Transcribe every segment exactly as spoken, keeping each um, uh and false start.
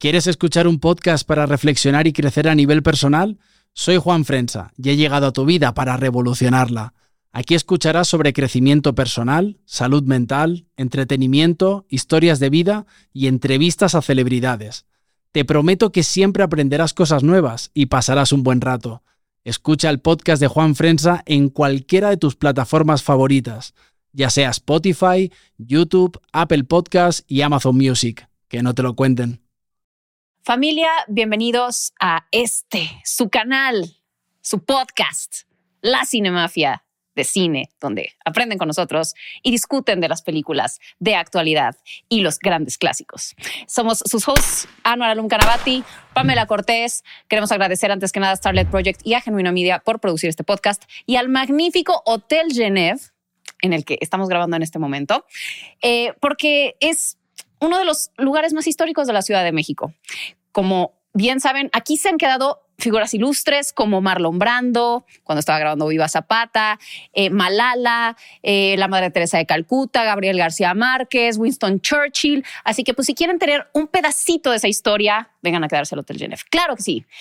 ¿Quieres escuchar un podcast para reflexionar y crecer a nivel personal? Soy Juan Frensa y he llegado a tu vida para revolucionarla. Aquí escucharás sobre crecimiento personal, salud mental, entretenimiento, historias de vida y entrevistas a celebridades. Te prometo que siempre aprenderás cosas nuevas y pasarás un buen rato. Escucha el podcast de Juan Frensa en cualquiera de tus plataformas favoritas, ya sea Spotify, YouTube, Apple Podcasts y Amazon Music. Que no te lo cuenten. Familia, bienvenidos a este, su canal, su podcast, La Cinemafia de Cine, donde aprenden con nosotros y discuten de las películas de actualidad y los grandes clásicos. Somos sus hosts, Anwar Alum Kanabati, Pamela Cortés. Queremos agradecer antes que nada a Starlight Project y a Genuino Media por producir este podcast y al magnífico Hotel Genève, en el que estamos grabando en este momento, eh, porque es uno de los lugares más históricos de la Ciudad de México. Como bien saben, aquí se han quedado figuras ilustres como Marlon Brando, cuando estaba grabando Viva Zapata, eh, Malala, eh, la Madre Teresa de Calcuta, Gabriel García Márquez, Winston Churchill. Así que pues si quieren tener un pedacito de esa historia, vengan a quedarse al Hotel Genève. Claro que sí.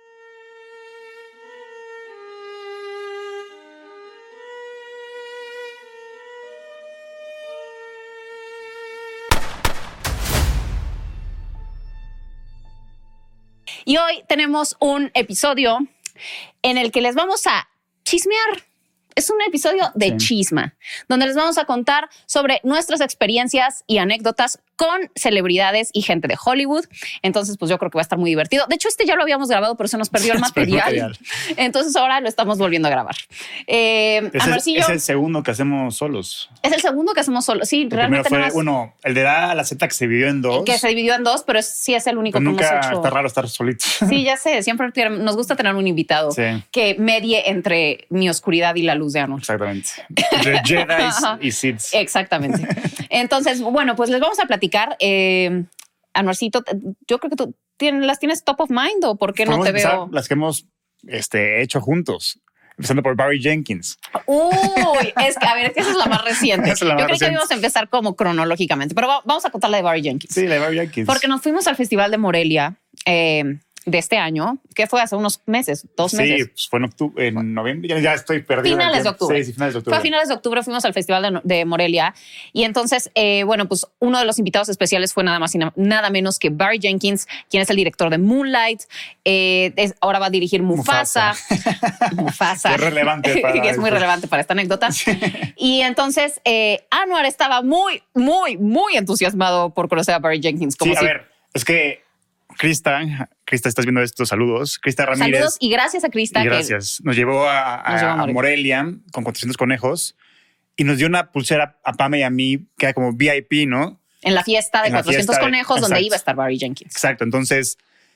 Y hoy tenemos un episodio en el que les vamos a chismear. Es un episodio de sí. chisma, donde les vamos a contar sobre nuestras experiencias y anécdotas con celebridades y gente de Hollywood. Entonces, pues yo creo que va a estar muy divertido. De hecho, este ya lo habíamos grabado, pero se nos perdió el material. material. Entonces ahora lo estamos volviendo a grabar. Eh, es, el, es el segundo que hacemos solos. Es el segundo que hacemos solos. Sí, el realmente fue, más, bueno, el de A a la Z que se dividió en dos. Que se dividió en dos, pero es, sí es el único pero que nunca hemos hecho. Está raro estar solitos. Sí, ya sé. Siempre nos gusta tener un invitado sí. que medie entre mi oscuridad y la luz de Anwar. Exactamente. Entre Jedi y Sith. Exactamente. Entonces, bueno, pues les vamos a platicar. Eh, Anwarcito, yo creo que tú tienes, las tienes top of mind, ¿o por qué no te veo? Las que hemos este, hecho juntos. Empezando por Barry Jenkins. Uy, es que, a ver, es que esa es la más reciente. Es la más Yo creo reciente. que íbamos a empezar como cronológicamente, pero va, vamos a contar la de Barry Jenkins. Sí, la de Barry Jenkins. Porque nos fuimos al Festival de Morelia eh, de este año, que fue hace unos meses, dos sí, meses. Sí, pues fue en, octubre, en noviembre, ya, ya estoy perdido. Finales de octubre. Sí, sí, finales de octubre. Fue a finales de octubre, fuimos al Festival de, de Morelia y entonces, eh, bueno, pues uno de los invitados especiales fue nada más y nada menos que Barry Jenkins, quien es el director de Moonlight. Eh, es, ahora va a dirigir Mufasa. Mufasa. Mufasa. Es relevante para es muy relevante para esta anécdota. Sí. Y entonces, eh, Anwar estaba muy, muy, muy entusiasmado por conocer a Barry Jenkins. Como sí, si... a ver, es que Krista, Krista, estás viendo estos saludos. Krista Ramírez. Saludos y gracias a Krista. Y gracias. Nos llevó a, a, nos llevó a, Morelia. a Morelia con cuatrocientos conejos y nos dio una pulsera a Pame y a mí que era como V I P, ¿no? En la fiesta de en cuatrocientos fiesta conejos de, donde exacto. iba a estar Barry Jenkins. Exacto. Entonces,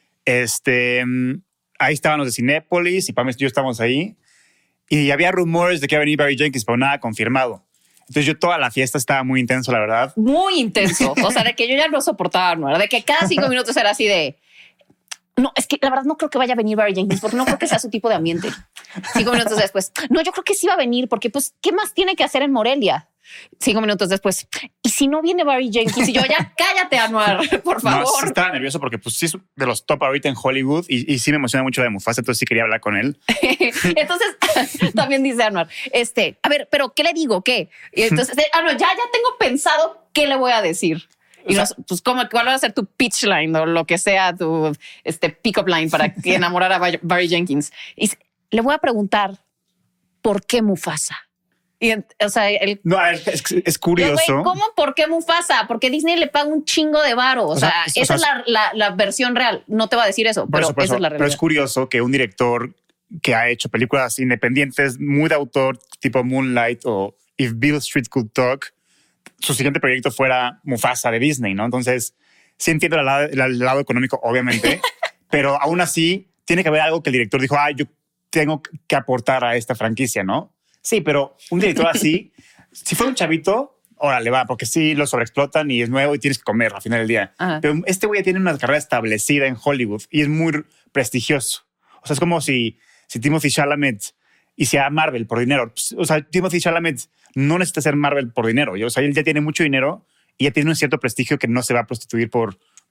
este, ahí estaban los de Cinépolis y Pame y yo estábamos ahí y había rumores de que iba a venir Barry Jenkins, pero nada confirmado. Entonces yo toda la fiesta estaba muy intenso, la verdad. Muy intenso. O sea, de que yo ya no soportaba, ¿no? De que cada cinco minutos era así de... No, es que la verdad no creo que vaya a venir Barry Jenkins porque no creo que sea su tipo de ambiente. Cinco minutos después. No, yo creo que sí va a venir porque pues, ¿qué más tiene que hacer en Morelia? Cinco minutos después. ¿Y si no viene Barry Jenkins? Y yo, ya cállate, Anwar, por favor. No, sí estaba nervioso porque pues sí es de los top ahorita en Hollywood y, y sí me emociona mucho la de Mufasa, entonces sí quería hablar con él. Entonces también dice Anwar, este, a ver, pero ¿qué le digo? ¿Qué? Y entonces, ah, no, ya, ya tengo pensado qué le voy a decir. Y o sea, nos, pues, ¿cómo, ¿cuál va a ser tu pitch line o lo que sea tu este, pick-up line para enamorar a Barry Jenkins? Y le voy a preguntar, ¿por qué Mufasa? Y, o sea, el, no, es, es curioso. Wey, ¿cómo? ¿Por qué Mufasa? Porque Disney le paga un chingo de varo. O, o sea, sea, esa o sea, es la, la, la versión real. No te va a decir eso, pero eso, esa eso, es la realidad. Pero es curioso que un director que ha hecho películas independientes muy de autor, tipo Moonlight o If Beale Street Could Talk, su siguiente proyecto fuera Mufasa de Disney, ¿no? Entonces, sí entiendo el lado, el lado económico, obviamente, pero aún así tiene que haber algo que el director dijo, ah, yo tengo que aportar a esta franquicia, ¿no? Sí, pero un director así, si fuera un chavito, órale, va, porque sí lo sobreexplotan y es nuevo y tienes que comer al final del día. Ajá. Pero este güey ya tiene una carrera establecida en Hollywood y es muy prestigioso. O sea, es como si, si Timothée Chalamet hiciera Marvel por dinero. O sea, Timothée Chalamet no necesita ser Marvel por dinero. O sea, él ya tiene mucho dinero y ya tiene un cierto prestigio que no se va a prostituir por,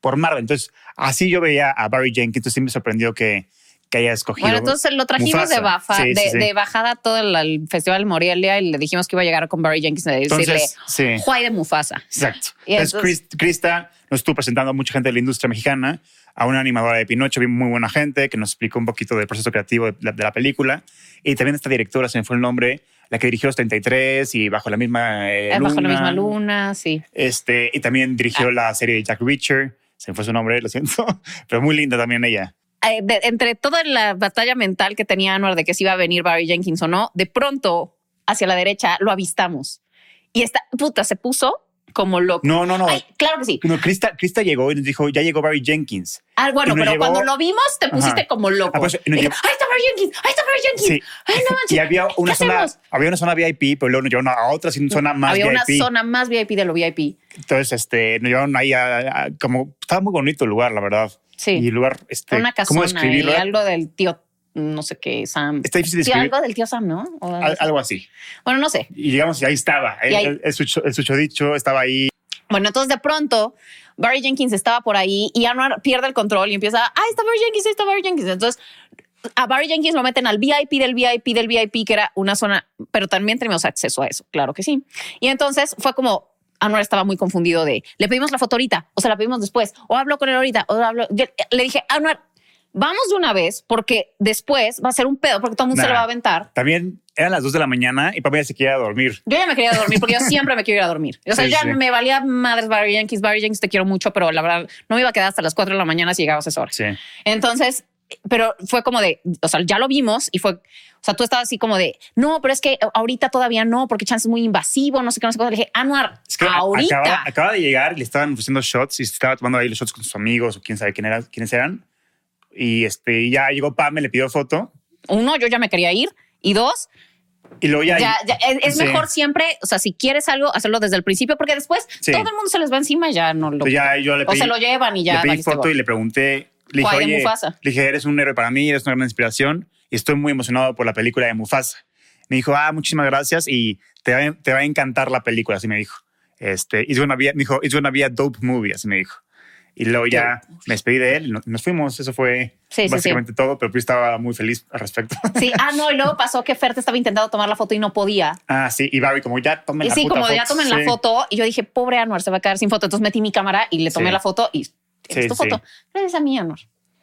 por Marvel. Entonces, así yo veía a Barry Jenkins, entonces sí me sorprendió que, que haya escogido. Bueno, entonces lo trajimos Mufasa. de, bafa, Sí, de, sí, sí. de bajada todo el, el Festival Morelia y le dijimos que iba a llegar con Barry Jenkins y decirle, Entonces, sí. Juay de Mufasa. Exacto. Y Entonces, entonces- Chris- Krista nos estuvo presentando a mucha gente de la industria mexicana, a una animadora de Pinocho, bien muy buena gente, que nos explicó un poquito del proceso creativo de la, de la película. Y también esta directora, se me fue el nombre, la que dirigió Los treinta y tres y Bajo la misma eh, Eh, luna. Bajo la misma luna, sí. Este, y también dirigió Ah. la serie de Jack Reacher. Se me fue su nombre, lo siento. Pero muy linda también ella. Eh, de- entre toda la batalla mental que tenía Anwar de que si iba a venir Barry Jenkins o no, de pronto hacia la derecha lo avistamos. Y esta puta se puso como loco. No, no, no. Ay, claro que sí. No, Krista, Krista llegó y nos dijo, ya llegó Barry Jenkins. Ah, bueno, Y nos pero llegó- cuando lo vimos te pusiste Ajá. como loco. Ah, pues, y nos Dije, llegó- ¡ahí está Barry Jenkins! ¡Ahí está Barry Jenkins! Sí. ¡Ay, no manches! Y había una, ¿Qué zona, hacemos? había una zona V I P, pero luego nos llevaron a otra zona más Había V I una P. zona más V I P de lo V I P. Entonces, este, nos llevaron ahí a, a- como, estaba muy bonito el lugar, la verdad. Sí. Y el lugar, este, Una ¿cómo casona y describirlo? algo del tío, no sé qué, Sam. Está difícil de Sí, escribir. algo del tío Sam, ¿no? O algo Al- así. algo así. Bueno, no sé. Y llegamos y ahí estaba. Y El, ahí- el, el, sucho- el susodicho estaba ahí. Bueno, entonces de pronto Barry Jenkins estaba por ahí y Anwar pierde el control y empieza, ¡ah, está Barry Jenkins! ¡Ahí está Barry Jenkins! Entonces a Barry Jenkins lo meten al V I P del V I P del V I P, que era una zona, pero también tenemos acceso a eso, claro que sí. Y entonces fue como, Anwar estaba muy confundido de, ¿le pedimos la foto ahorita? ¿O se la pedimos después? ¿O hablo con él ahorita? ¿O hablo? Yo le dije, Anwar, vamos de una vez porque después va a ser un pedo porque todo el mundo se Nah. lo va a aventar. También eran las dos de la mañana y papá ya se quería dormir. Yo ya me quería dormir porque yo siempre me quiero ir a dormir. O sea, Sí, ya sí. me valía madres Barry Jenkins. Barry Jenkins, te quiero mucho, pero la verdad no me iba a quedar hasta las cuatro de la mañana si llegabas a esa hora. Sí. Entonces, pero fue como de, o sea, ya lo vimos y fue, o sea, tú estabas así como de, no, pero es que ahorita todavía no, porque chance es muy invasivo, no sé qué, no sé qué. Le dije, Anwar, Es que ahorita. Acaba, acaba de llegar y le estaban ofreciendo shots y se estaba tomando ahí los shots con sus amigos o quién sabe quién era, quiénes eran. Y este, ya llegó Pam, le pidió foto. Uno, yo ya me quería ir. Y dos, Y luego ya. ya, ya, es, es Sí. mejor siempre, o sea, si quieres algo, hacerlo desde el principio, porque después Sí. todo el mundo se les va encima y ya no lo. Entonces ya yo le o pedí, se lo llevan y ya. le pedí valiste foto gorro. y le pregunté. Le dije, ¿Cuál de oye, Mufasa? le dije, eres un héroe para mí, eres una gran inspiración y estoy muy emocionado por la película de Mufasa. Me dijo, ah, muchísimas gracias y te va, te va a encantar la película, así me dijo. Este, it's gonna be, me dijo, it's gonna be a dope movie, así me dijo. Y luego ya me despedí de él y nos, nos fuimos. Eso fue Sí, sí, básicamente todo, pero yo estaba muy feliz al respecto. Sí, ah, no, y luego pasó que Fer te estaba intentando tomar la foto y no podía. Ah, sí, y Barry como ya tomen Y la sí, puta como foto. ya tomen la Sí. foto. Y yo dije, pobre Anwar, se va a quedar sin foto. Entonces metí mi cámara y le tomé Sí. la foto y Sí, es tu sí. foto. Gracias a mí, Anwar.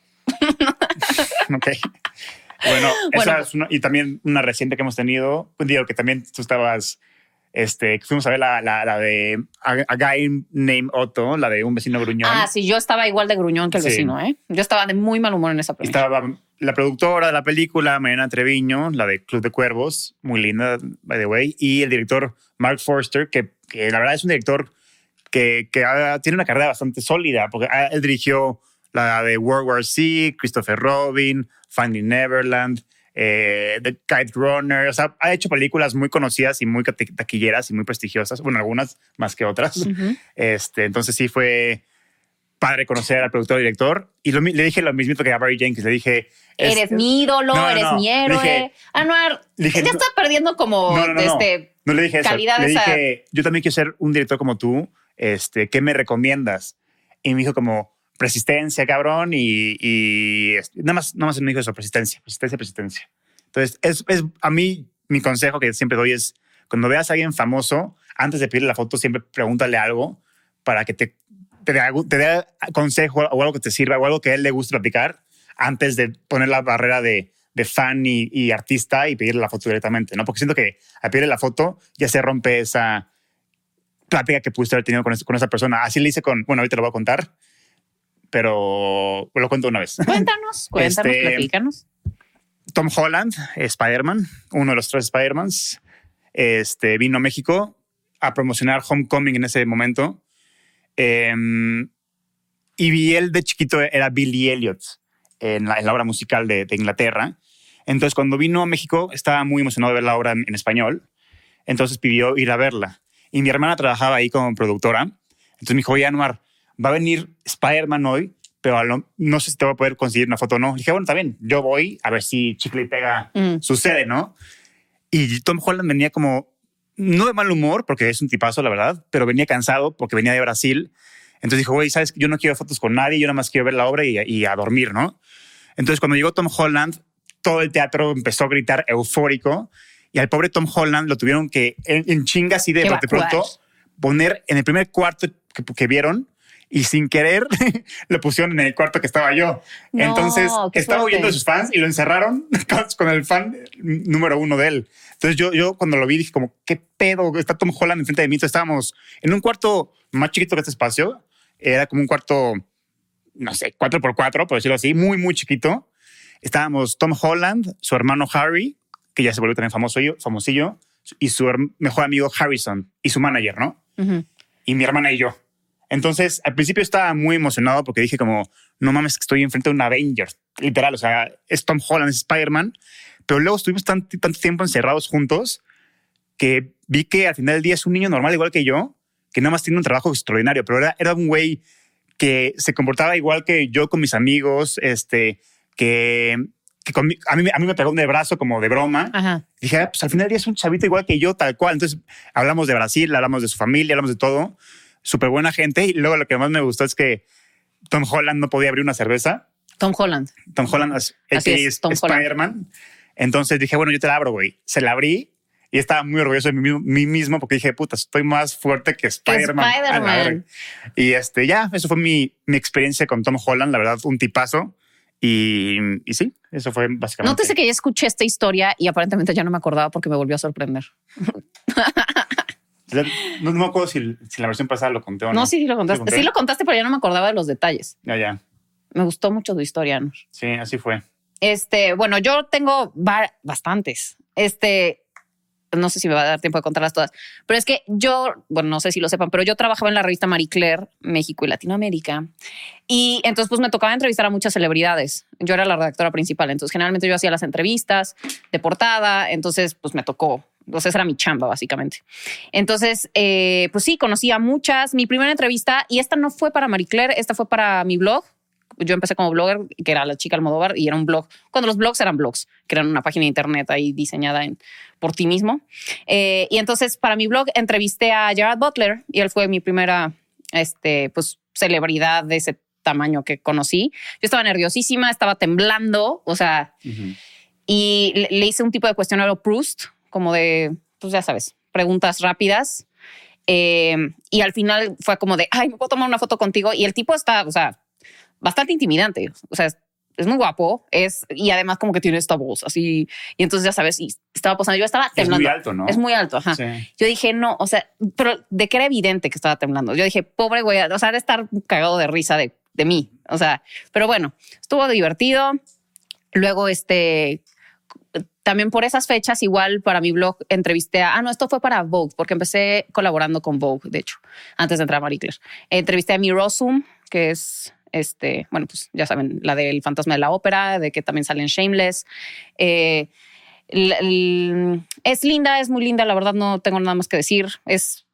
Ok. Bueno, Bueno. esa es una, y también una reciente que hemos tenido, pues, digo que también tú estabas, este, que fuimos a ver la, la, la de a, a Guy Named Otto, la de un vecino gruñón. Ah, sí, yo estaba igual de gruñón que el Sí. vecino, ¿eh? Yo estaba de muy mal humor en esa Y película. estaba la productora de la película, Mariana Treviño, la de Club de Cuervos, muy linda, by the way, y el director Mark Forster, que, que la verdad es un director que, que ha- tiene una carrera bastante sólida, porque ah, él dirigió la de World War Z, Christopher Robin, Finding Neverland, eh, The Kite Runner. O sea, ha hecho películas muy conocidas y muy taqui- taquilleras y muy prestigiosas. Bueno, algunas más que otras. Ujú. este, entonces sí fue padre conocer al productor y director. Y lo mi- le dije lo mismo que a Barry Jenkins. Le dije... es- Eres mi ídolo, No, no, eres no. mi Le héroe. dije- Anwar, le dije, ya no- está perdiendo como No, no, no, no. este. No le dije eso. calidad Le esa- dije, yo también quiero ser un director como tú. Este, ¿qué me recomiendas? Y me dijo como persistencia, cabrón. Y, y este, nada más, nada más me dijo eso, persistencia, persistencia, persistencia. Entonces, es, es a mí, mi consejo que siempre doy es cuando veas a alguien famoso, antes de pedirle la foto, siempre pregúntale algo para que te, te, dé, algo- te dé consejo o algo que te sirva o algo que a él le guste platicar antes de poner la barrera de, de fan y, y artista y pedirle la foto directamente, ¿no? Porque siento que al pedirle la foto ya se rompe esa plática que pudiste haber tenido con, esa- con esa persona. Así le hice con, bueno, ahorita lo voy a contar, pero lo cuento una vez. Cuéntanos, cuéntanos, Este, platícanos. Tom Holland, Spider-Man, uno de los tres Spider-Mans, este, vino a México a promocionar Homecoming en ese momento. Eh, y vi él de chiquito era Billy Elliot en la, en la obra musical de, de Inglaterra. Entonces, cuando vino a México, estaba muy emocionado de ver la obra en, en español. Entonces pidió ir a verla. Y mi hermana trabajaba ahí como productora. Entonces me dijo, oye, Anwar, va a venir Spider-Man hoy, pero a lo- no sé si te voy a poder conseguir una foto o no. Le dije, bueno, está bien, yo voy a ver si Chicle y Pega Mm. sucede, ¿no? Y Tom Holland venía como, no de mal humor, porque es un tipazo, la verdad, pero venía cansado porque venía de Brasil. Entonces dijo, güey, ¿sabes? Yo no quiero fotos con nadie, yo nada más quiero ver la obra y, y a dormir, ¿no? Entonces cuando llegó Tom Holland, todo el teatro empezó a gritar eufórico y al pobre Tom Holland lo tuvieron que en, en chinga así de, de pronto poner en el primer cuarto que, que vieron y sin querer lo pusieron en el cuarto que estaba yo. No, entonces estaba huyendo de sus fans y lo encerraron con el fan número uno de él. Entonces yo, yo cuando lo vi dije como, ¿qué pedo? Está Tom Holland enfrente de mí. Entonces estábamos en un cuarto más chiquito que este espacio. Era como un cuarto, no sé, cuatro por cuatro, por decirlo así, muy, muy chiquito. Estábamos Tom Holland, su hermano Harry, que ya se volvió también famoso, famosillo, y su mejor amigo Harrison y su manager, ¿no? Uh-huh. Y mi hermana y yo. Entonces, al principio estaba muy emocionado porque dije como, no mames, que estoy enfrente de un Avenger, literal, o sea, es Tom Holland, es Spider-Man, pero luego estuvimos tanto, tanto tiempo encerrados juntos que vi que al final del día es un niño normal igual que yo, que nada más tiene un trabajo extraordinario, pero era, era un güey que se comportaba igual que yo con mis amigos, este, que, que con mi, a, mí, a mí me pegó un de brazo como de broma. Ajá. Dije, ah, pues al final del día es un chavito igual que yo, tal cual. Entonces hablamos de Brasil, hablamos de su familia, hablamos de todo. Súper buena gente. Y luego lo que más me gustó es que Tom Holland no podía abrir una cerveza. Tom Holland. Tom Holland es, es, es Spider-Man. Entonces dije, bueno, yo te la abro, güey. Se la abrí y estaba muy orgulloso de mí, mí mismo porque dije, puta, estoy más fuerte que Spider-Man. Spider-Man. Y este, ya, eso fue mi, mi experiencia con Tom Holland. La verdad, un tipazo. Y, y sí, eso fue básicamente. Nótese que ya escuché esta historia y aparentemente ya no me acordaba porque me volvió a sorprender. No, no me acuerdo si, si la versión pasada lo conté o no. No, sí, sí lo contaste. ¿Sí, sí lo contaste, pero ya no me acordaba de los detalles. Ya, ya. Me gustó mucho tu historia, ¿no? Sí, así fue. Este, bueno, yo tengo bastantes. Este, no sé si me va a dar tiempo de contarlas todas, pero es que yo, bueno, no sé si lo sepan, pero yo trabajaba en la revista Marie Claire, México y Latinoamérica. Y entonces pues me tocaba entrevistar a muchas celebridades. Yo era la redactora principal, entonces generalmente yo hacía las entrevistas de portada, entonces pues me tocó. Entonces era mi chamba, básicamente. Entonces, eh, pues sí, conocí a muchas. Mi primera entrevista, y esta no fue para Marie Claire, esta fue para mi blog. Yo empecé como blogger, que era La Chica Almodóvar, y era un blog. Cuando los blogs eran blogs, que eran una página de internet ahí diseñada en, por ti mismo. Eh, y entonces, para mi blog, entrevisté a Gerard Butler, y él fue mi primera este, pues, celebridad de ese tamaño que conocí. Yo estaba nerviosísima, estaba temblando, o sea, uh-huh. y le, le hice un tipo de cuestionario Proust, como de, pues ya sabes, preguntas rápidas. Eh, y al final fue como de, ay, ¿me puedo tomar una foto contigo? Y el tipo está, o sea, bastante intimidante. O sea, es, es muy guapo. Es, y además como que tiene esta voz así. Y entonces ya sabes, y estaba posando. Yo estaba temblando. Es muy alto, ¿no? Es muy alto, ajá. Sí. Yo dije, no, o sea, pero de que era evidente que estaba temblando. Yo dije, pobre güey, o sea, de estar cagado de risa de, de mí. O sea, pero bueno, estuvo divertido. Luego, este... También por esas fechas, igual para mi blog entrevisté a... Ah, no, esto fue para Vogue, porque empecé colaborando con Vogue, de hecho, antes de entrar a Marie Claire. Entrevisté a Mi Rossum, que es, este, bueno, pues ya saben, la del fantasma de la ópera, de que también sale en Shameless. Eh, l- l- es linda, es muy linda, la verdad no tengo nada más que decir. Es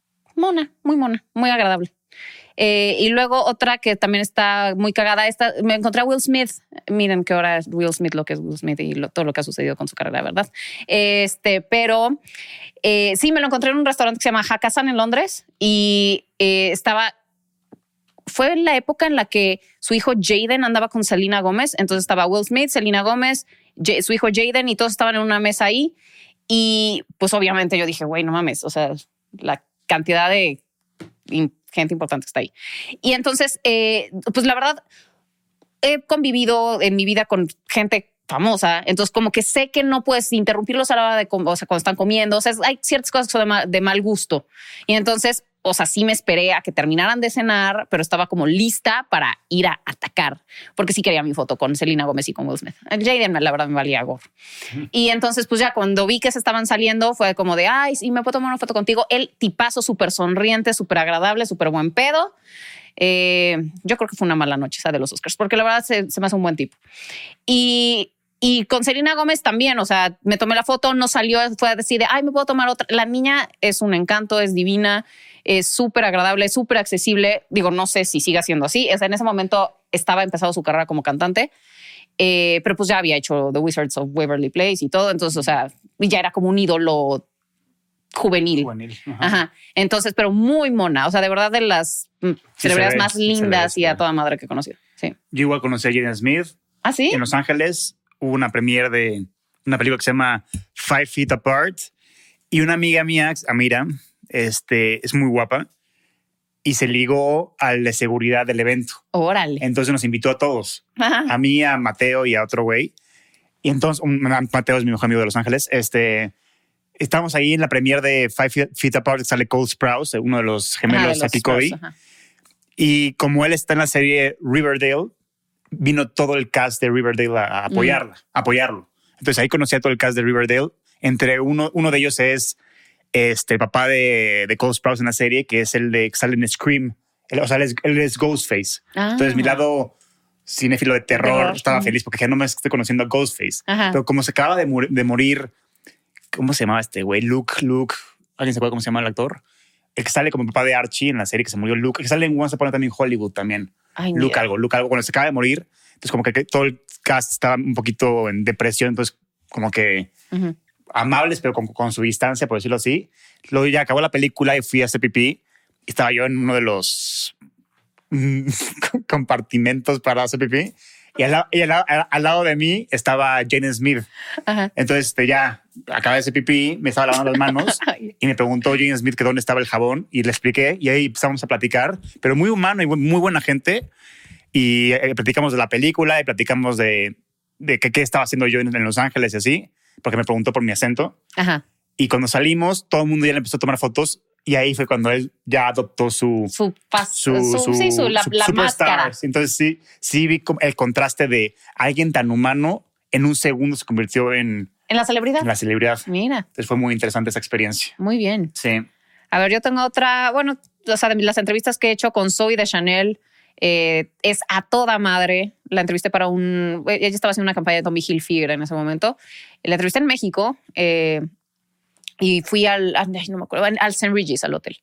mona, muy mona, muy agradable. Eh, y luego otra que también está muy cagada. Esta, me encontré a Will Smith. Miren qué hora es Will Smith, lo que es Will Smith y lo, todo lo que ha sucedido con su carrera, ¿verdad? Este, pero eh, sí, me lo encontré en un restaurante que se llama Hakkasan en Londres y eh, estaba... Fue en la época en la que su hijo Jaden andaba con Selena Gómez. Entonces estaba Will Smith, Selena Gómez, J- su hijo Jaden y todos estaban en una mesa ahí. Y pues obviamente yo dije, güey, no mames. O sea, la cantidad de... gente importante que está ahí. Y entonces, eh, pues la verdad, he convivido en mi vida con gente famosa, entonces como que sé que no puedes interrumpirlos a la hora de, o sea, cuando están comiendo, o sea, hay ciertas cosas que son de mal, de mal gusto. Y entonces, o sea, sí me esperé a que terminaran de cenar, pero estaba como lista para ir a atacar, porque sí quería mi foto con Selena Gómez y con Will Smith. Jaden, la verdad, me valía gorro. Uh-huh. Y entonces, pues ya cuando vi que se estaban saliendo, fue como de, ay, sí, me puedo tomar una foto contigo. El tipazo súper sonriente, súper agradable, súper buen pedo. Eh, yo creo que fue una mala noche esa de los Oscars, porque la verdad se, se me hace un buen tipo. Y... Y con Selena Gómez también, o sea, me tomé la foto, no salió, fue a decir, de, ay, me puedo tomar otra. La niña es un encanto, es divina, es súper agradable, súper accesible. Digo, no sé si siga siendo así. O sea, en ese momento estaba empezando su carrera como cantante, eh, pero pues ya había hecho The Wizards of Waverly Place y todo. Entonces, o sea, ya era como un ídolo juvenil. Juvenil. Ajá. Ajá. Entonces, pero muy mona. O sea, de verdad de las mm, celebridades ve, más sí se lindas ve, y sí. a toda madre que he conocido. Sí. Yo igual conocí a Jaden Smith. ¿Ah, sí? En Los Ángeles hubo una premiere de una película que se llama Five Feet Apart. Y una amiga mía, Amira, este, es muy guapa y se ligó al de seguridad del evento. Órale. Entonces nos invitó a todos. Ajá. A mí, a Mateo y a otro güey. Y entonces, un, Mateo es mi mejor amigo de Los Ángeles. Este, estábamos ahí en la premiere de Five Feet, Feet Apart, sale Cole Sprouse, uno de los gemelos Ajá, de de los Saki Cody. Spurs, ajá. Y como él está en la serie Riverdale, vino todo el cast de Riverdale a, a apoyarla, mm. a apoyarlo. Entonces ahí conocí a todo el cast de Riverdale. Entre uno, uno de ellos es este, el papá de, de Cole Sprouse en la serie, que es el de que sale en Scream. Él, o sea, él es, él es Ghostface. Ah. Entonces mi lado cinéfilo de terror, terror. estaba mm. feliz porque ya no me estoy conociendo a Ghostface. Ajá. Pero como se acaba de, mor de morir, ¿cómo se llamaba este güey? Luke, Luke. ¿Alguien se acuerda cómo se llama el actor? El que sale como el papá de Archie en la serie que se murió, Luke. El que sale en Once Upon a Time in Hollywood también. Ay, Luke mira. algo, Luke algo. Cuando se acaba de morir, entonces como que todo el cast estaba un poquito en depresión. Entonces como que uh-huh. amables, pero con, con su distancia, por decirlo así. Luego ya acabó la película y fui a hacer pipí. Y estaba yo en uno de los compartimentos para hacer pipí. Y al, y al, al, al lado de mí estaba Jaden Smith. Ajá. Entonces este, ya acabé de hacer pipí, me estaba lavando las manos y me preguntó Jaden Smith que dónde estaba el jabón y le expliqué y ahí empezamos a platicar, pero muy humano y muy buena gente. Y eh, platicamos de la película y platicamos de, de qué, qué estaba haciendo yo en, en Los Ángeles y así, porque me preguntó por mi acento. Ajá. Y cuando salimos, todo el mundo ya le empezó a tomar fotos. Y ahí fue cuando él ya adoptó su... Su, pas, su, su, su, sí, su la, su, la máscara. Entonces sí, sí vi el contraste de alguien tan humano en un segundo se convirtió en... ¿En la celebridad? En la celebridad. Mira. Entonces fue muy interesante esa experiencia. Muy bien. Sí. A ver, yo tengo otra... Bueno, o sea, de las entrevistas que he hecho con Zoe de Chanel eh, es a toda madre. La entrevisté para un... Ella estaba haciendo una campaña de Tommy Hilfiger en ese momento. La entrevisté en México... Eh, Y fui al, no me acuerdo, al Saint Regis, al hotel.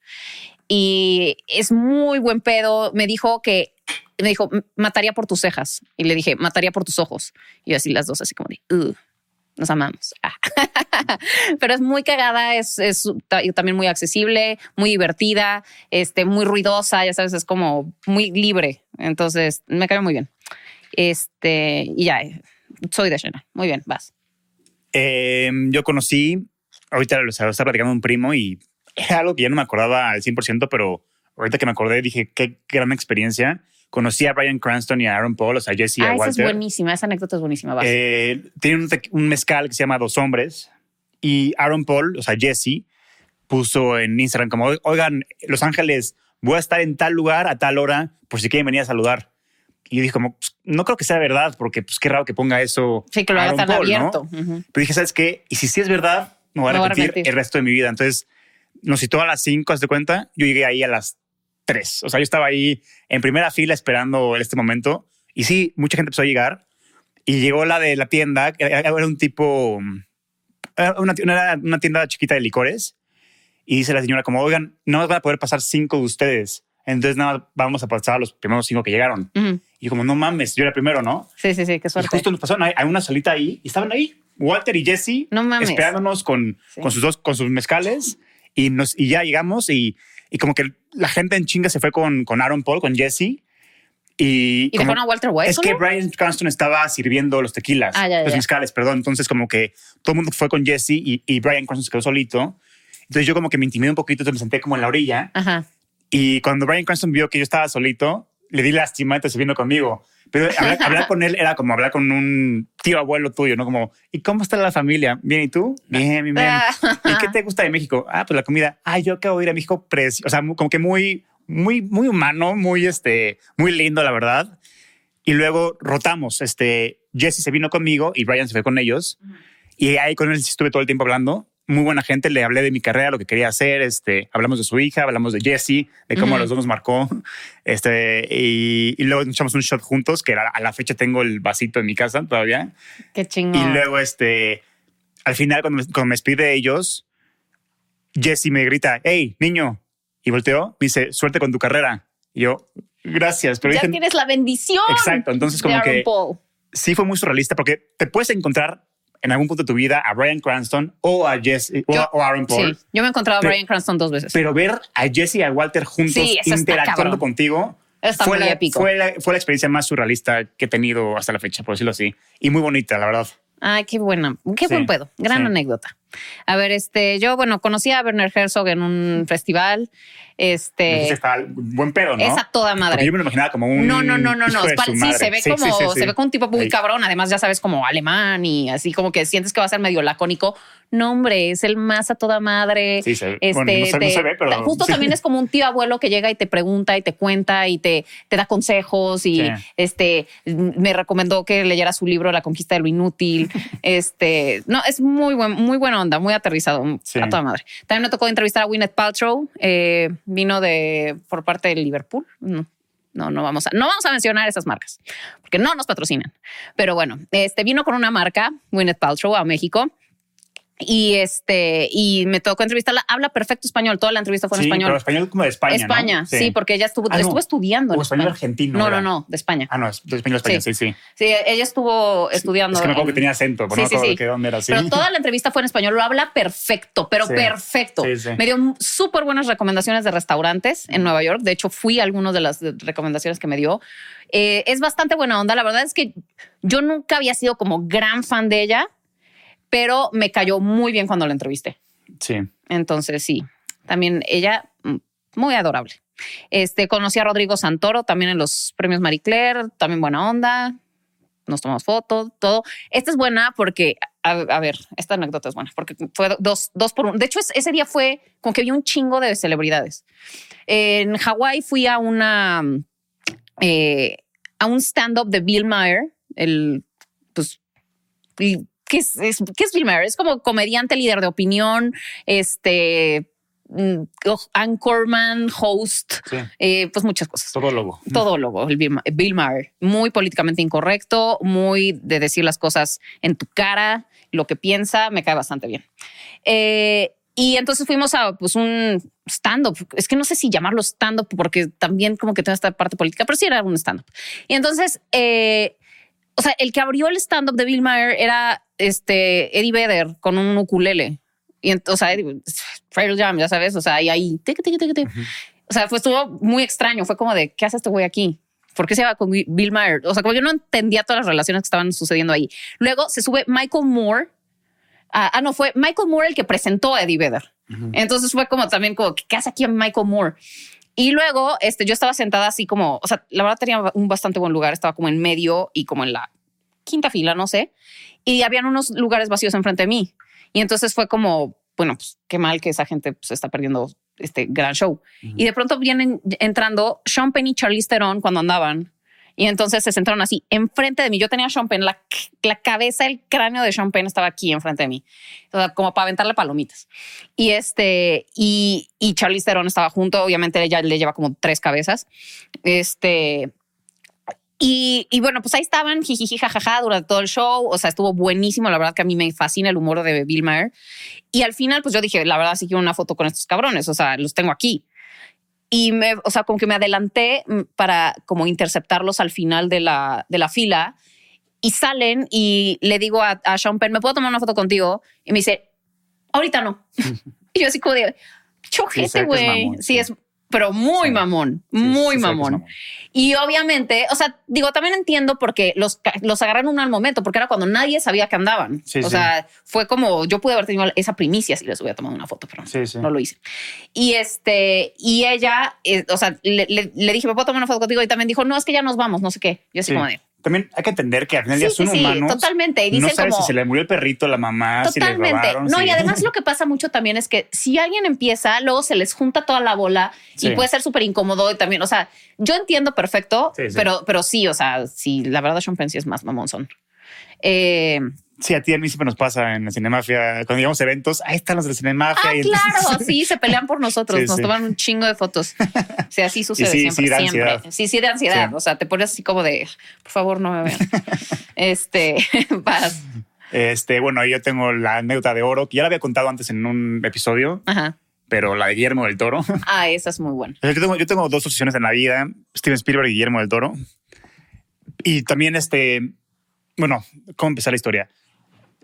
Y es muy buen pedo. Me dijo que, me dijo, mataría por tus cejas. Y le dije, mataría por tus ojos. Y yo así las dos, así como de, uh, nos amamos. Ah. Pero es muy cagada, es, es también muy accesible, muy divertida, este, muy ruidosa, ya sabes, es como muy libre. Entonces, me cae muy bien. Este, y ya, soy de Chanel. Muy bien, vas. Eh, yo conocí... Ahorita lo estaba platicando un primo y era algo que ya no me acordaba al cien por ciento, pero ahorita que me acordé dije, qué gran experiencia. Conocí a Bryan Cranston y a Aaron Paul, o sea, Jesse y ah, a Walter. Esa es buenísima, esa anécdota es buenísima. Eh, tienen un, un mezcal que se llama Dos Hombres y Aaron Paul, o sea, Jesse, puso en Instagram como, oigan, Los Ángeles, voy a estar en tal lugar a tal hora por si quieren venir a saludar. Y yo dije como, pues, no creo que sea verdad porque pues qué raro que ponga eso. Sí, que lo haga tan Paul, abierto. ¿no? Uh-huh. Pero dije, ¿sabes qué? Y si sí es verdad, me voy a repetir, repetir el resto de mi vida. Entonces nos citó a las cinco, ¿haz de cuenta? Yo llegué ahí a las tres. O sea, yo estaba ahí en primera fila esperando este momento. Y sí, mucha gente empezó a llegar. Y llegó la de la tienda. Era un tipo... Una, una, una tienda chiquita de licores. Y dice la señora como, oigan, no van a poder pasar cinco de ustedes. Entonces nada más vamos a pasar a los primeros cinco que llegaron. Uh-huh. Y yo como, no mames, yo era primero, ¿no? Sí, sí, sí, qué suerte. Y justo nos pasaron, hay una solita ahí y estaban ahí. Walter y Jesse no mames. esperándonos con, sí. con sus dos, con sus mezcales y, nos, y ya llegamos y, y como que la gente en chinga se fue con, con Aaron Paul, con Jesse. Y, ¿Y como, dejaron a Walter White? Es que no? Bryan Cranston estaba sirviendo los tequilas, ah, ya, los ya. mezcales, perdón. Entonces como que todo el mundo fue con Jesse y, y Bryan Cranston se quedó solito. Entonces yo como que me intimidé un poquito, entonces me senté como en la orilla. Ajá. Y cuando Bryan Cranston vio que yo estaba solito, le di lástima, entonces vino conmigo. Pero hablar, hablar con él era como hablar con un tío abuelo tuyo, ¿no? Como, ¿y cómo está la familia? Bien, ¿y tú? Bien, bien, bien. ¿Y qué te gusta de México? Ah, pues la comida. Ah, yo acabo de ir a México, precio. O sea, como que muy, muy, muy humano, muy, este, muy lindo, la verdad. Y luego rotamos. Este, Jesse se vino conmigo y Bryan se fue con ellos. Uh-huh. Y ahí con él estuve todo el tiempo hablando. Muy buena gente, le hablé de mi carrera, lo que quería hacer, este, hablamos de su hija, hablamos de Jesse, de cómo uh-huh. a los dos nos marcó, este, y, y luego echamos un shot juntos, que a la fecha tengo el vasito en mi casa todavía. Qué chingón. Y luego, este, al final, cuando me, cuando me despide de ellos, Jesse me grita, hey, niño, y volteó, me dice, suerte con tu carrera. Y yo, gracias. Pero ya dije, tienes la bendición. Exacto, entonces como que Paul. Sí fue muy surrealista porque te puedes encontrar en algún punto de tu vida a Bryan Cranston o a Jesse Yo, o, o a Aaron Paul. Sí, yo me he encontrado pero, a Bryan Cranston dos veces. Pero ver a Jesse y a Walter juntos sí, interactuando contigo está fue, muy la, épico. Fue, la, fue la experiencia más surrealista que he tenido hasta la fecha, por decirlo así. Y muy bonita, la verdad. Ay, qué buena, qué sí, buen pedo. Gran sí. anécdota. A ver, este, yo, bueno, conocí a Werner Herzog en un festival. Este está buen pedo, ¿no? Es a toda madre. Porque yo me lo imaginaba como un. No, no, no, no, no. Sí, se ve sí, como, sí, sí, sí. se ve como un tipo muy Ahí. cabrón. Además, ya sabes, como alemán y así como que sientes que va a ser medio lacónico. No, hombre, es el más a toda madre. Sí, se ve. Este, Bueno, no se, te, no se ve, pero justo sí. también es como un tío abuelo que llega y te pregunta y te cuenta y te, te da consejos y sí. este me recomendó que leyera su libro La conquista de lo inútil. este, no, es muy buen, muy buena onda, muy aterrizado, sí. a toda madre. También me tocó entrevistar a Gwyneth Paltrow. Eh, vino de por parte del Liverpool. No. No, no vamos a, no vamos a mencionar esas marcas porque no nos patrocinan. Pero bueno, este vino con una marca, Gwyneth Paltrow, a México. Y este, y me tocó entrevistarla. Habla perfecto español. Toda la entrevista fue en sí, español. Pero español como de España. España, ¿no? sí. sí, porque ella estuvo, ah, no. estuvo estudiando. O en español España. argentino. No, era. no, no, de España. Ah, no, es de español español, sí, sí. Sí, sí ella estuvo estudiando. Es que me acuerdo en... que tenía acento, pero sí, no me acuerdo sí, sí. de qué dónde era. Sí. Pero toda la entrevista fue en español. Lo habla perfecto, pero sí. perfecto. Sí, sí. Me dio súper buenas recomendaciones de restaurantes en Nueva York. De hecho, fui a algunas de las recomendaciones que me dio. Eh, es bastante buena onda. La verdad es que yo nunca había sido como gran fan de ella, pero me cayó muy bien cuando la entrevisté. Sí. Entonces, sí, también ella muy adorable. Este, conocí a Rodrigo Santoro también en los premios Marie Claire, también buena onda. Nos tomamos fotos, todo. Esta es buena porque, a, a ver, esta anécdota es buena porque fue dos, dos por uno. De hecho, ese día fue como que vi un chingo de celebridades. En Hawái fui a una, eh, a un stand-up de Bill Maher, el, pues, el, ¿Qué es, es, ¿Qué es Bill Maher? Es como comediante, líder de opinión, este, anchorman, host, sí. eh, pues muchas cosas. Todólogo. Todólogo, el Bill, Bill Maher. Muy políticamente incorrecto, muy de decir las cosas en tu cara, lo que piensa, me cae bastante bien. Eh, y entonces fuimos a pues, un stand-up. Es que no sé si llamarlo stand-up porque también como que tiene esta parte política, pero sí era un stand-up. Y entonces... Eh, O sea, el que abrió el stand-up de Bill Maher era este Eddie Vedder con un ukulele. Y entonces, o sea, Pearl Jam, ya sabes, o sea, y ahí, tic, tic, tic, tic. Uh-huh. O sea, fue, estuvo muy extraño. Fue como de, ¿qué hace este güey aquí? ¿Por qué se va con Bill Maher? O sea, como yo no entendía todas las relaciones que estaban sucediendo ahí. Luego se sube Michael Moore. Ah, ah no, fue Michael Moore el que presentó a Eddie Vedder. Uh-huh. Entonces fue como también como, ¿qué hace aquí Michael Moore? Y luego este, yo estaba sentada así como, o sea, la verdad tenía un bastante buen lugar. Estaba como en medio y como en la quinta fila, no sé. Y habían unos lugares vacíos enfrente de mí. Y entonces fue como, bueno, pues qué mal que esa gente pues, está perdiendo este gran show. Uh-huh. Y de pronto vienen entrando Sean Penn y Charlize Theron cuando andaban. Y entonces se sentaron así enfrente de mí. Yo tenía a Sean Penn, la, la cabeza, el cráneo de Sean Penn estaba aquí enfrente de mí, o sea, como para aventarle palomitas. Y este, y, y Charlize Theron estaba junto. Obviamente ella le lleva como tres cabezas. Este, y, y bueno, pues ahí estaban, jijiji, jajaja, durante todo el show. O sea, estuvo buenísimo. La verdad que a mí me fascina el humor de Bill Maher. Y al final, pues yo dije, la verdad, sí quiero una foto con estos cabrones. O sea, los tengo aquí. Y me, o sea, como que me adelanté para como interceptarlos al final de la, de la fila y salen y le digo a, a Sean Penn, ¿me puedo tomar una foto contigo? Y me dice, ahorita no. Y yo así como de, chojete, güey. Sí, sí, es, pero muy sí. mamón, sí, muy sí, mamón. mamón. Y obviamente, o sea, digo, también entiendo porque los, los agarraron uno al momento, porque era cuando nadie sabía que andaban. Sí, o sí. sea, fue como, yo pude haber tenido esa primicia si les hubiera tomado una foto, pero sí, sí. no lo hice. Y este, y ella, eh, o sea, le, le, le dije, ¿me puedo tomar una foto contigo? Y también dijo, no, es que ya nos vamos, no sé qué. Yo así sí. como de... También hay que entender que al final sí, ya son sí, humanos. Sí, totalmente. Y dicen no sabes como, si se le murió el perrito, la mamá, totalmente. si le robaron. No, sí. y además lo que pasa mucho también es que si alguien empieza, luego se les junta toda la bola sí. y puede ser súper incómodo. Y también, o sea, yo entiendo perfecto, sí, sí. Pero, pero sí, o sea, sí, la verdad Sean Penn sí es más mamonzón. Eh, Sí, a ti y a mí siempre nos pasa en la Cinemafia. Cuando llegamos a eventos, ahí están los de la Cinemafia. Ah, y claro, entonces... sí, se pelean por nosotros. Sí, nos sí. toman un chingo de fotos. O sea, así sucede sí, siempre, sí, siempre. Ansiedad. Sí, sí, de ansiedad. Sí. O sea, te pones así como de, por favor, no me vean. este, vas. Este, bueno, yo tengo la anécdota de oro, que ya la había contado antes en un episodio. Ajá. Pero la de Guillermo del Toro. Ah, esa es muy buena. Yo tengo, yo tengo dos obsesiones en la vida, Steven Spielberg y Guillermo del Toro. Y también este, bueno, ¿cómo empezar la historia?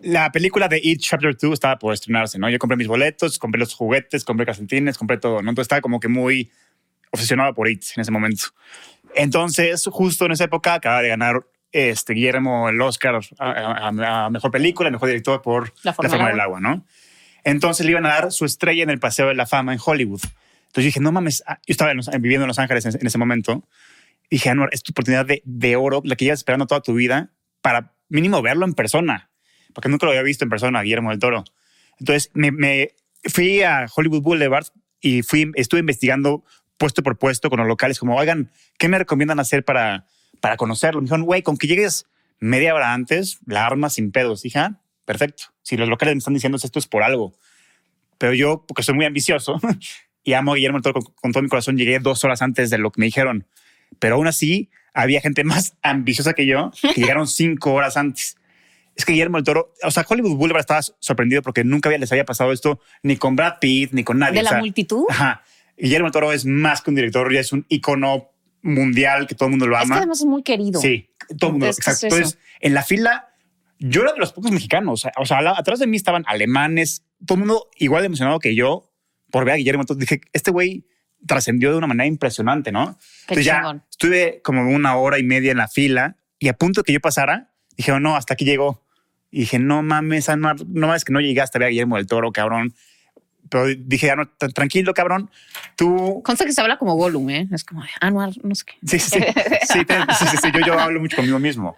la película de It Chapter dos estaba por estrenarse, ¿no? Yo compré mis boletos, compré los juguetes, compré calcetines, compré todo, ¿no? Entonces estaba como que muy obsesionado por It en ese momento. Entonces, justo en esa época acaba de ganar este, Guillermo el Oscar a, a, a Mejor Película, Mejor Director por La Forma, la forma del, agua. del Agua, ¿no? Entonces le iban a dar su estrella en el Paseo de la Fama en Hollywood. Entonces yo dije, no mames, yo estaba en los, viviendo en Los Ángeles en, en ese momento. Y dije, Anwar, es tu oportunidad de, de oro, la que llevas esperando toda tu vida para mínimo verlo en persona. Porque nunca lo había visto en persona, Guillermo del Toro. Entonces me, me fui a Hollywood Boulevard y fui, estuve investigando puesto por puesto con los locales, como, oigan, ¿qué me recomiendan hacer para, para conocerlo? Me dijeron, güey, con que llegues media hora antes, la arma sin pedos. Dije, ah, perfecto. Si los locales me están diciendo esto es por algo. Pero yo, porque soy muy ambicioso y amo a Guillermo del Toro con, con todo mi corazón, llegué dos horas antes de lo que me dijeron. Pero aún así, había gente más ambiciosa que yo que llegaron cinco horas antes. Es que Guillermo del Toro, o sea, Hollywood Boulevard estaba sorprendido porque nunca había, les había pasado esto ni con Brad Pitt, ni con nadie. ¿De la o sea, multitud? Ajá. Guillermo del Toro es más que un director, ya es un icono mundial que todo el mundo lo ama. Es que además es muy querido. Sí, todo el mundo. Entonces, exacto. Entonces, en la fila, yo era de los pocos mexicanos. O sea, atrás de mí estaban alemanes, todo el mundo igual de emocionado que yo por ver a Guillermo. Entonces dije, este güey trascendió de una manera impresionante, ¿no? Qué Entonces chingón. ya estuve como una hora y media en la fila y a punto de que yo pasara, dije, oh, no, hasta aquí llegó. Y dije, no mames, Anwar, no mames que no llegaste a ver a Guillermo del Toro, cabrón. Pero dije, Anwar, tranquilo, cabrón. Tú... Consta que se habla como Gollum, ¿eh? Es como, Anwar, no sé qué. Sí, sí, sí. sí, te, sí, sí, sí. Yo, yo hablo mucho conmigo mismo.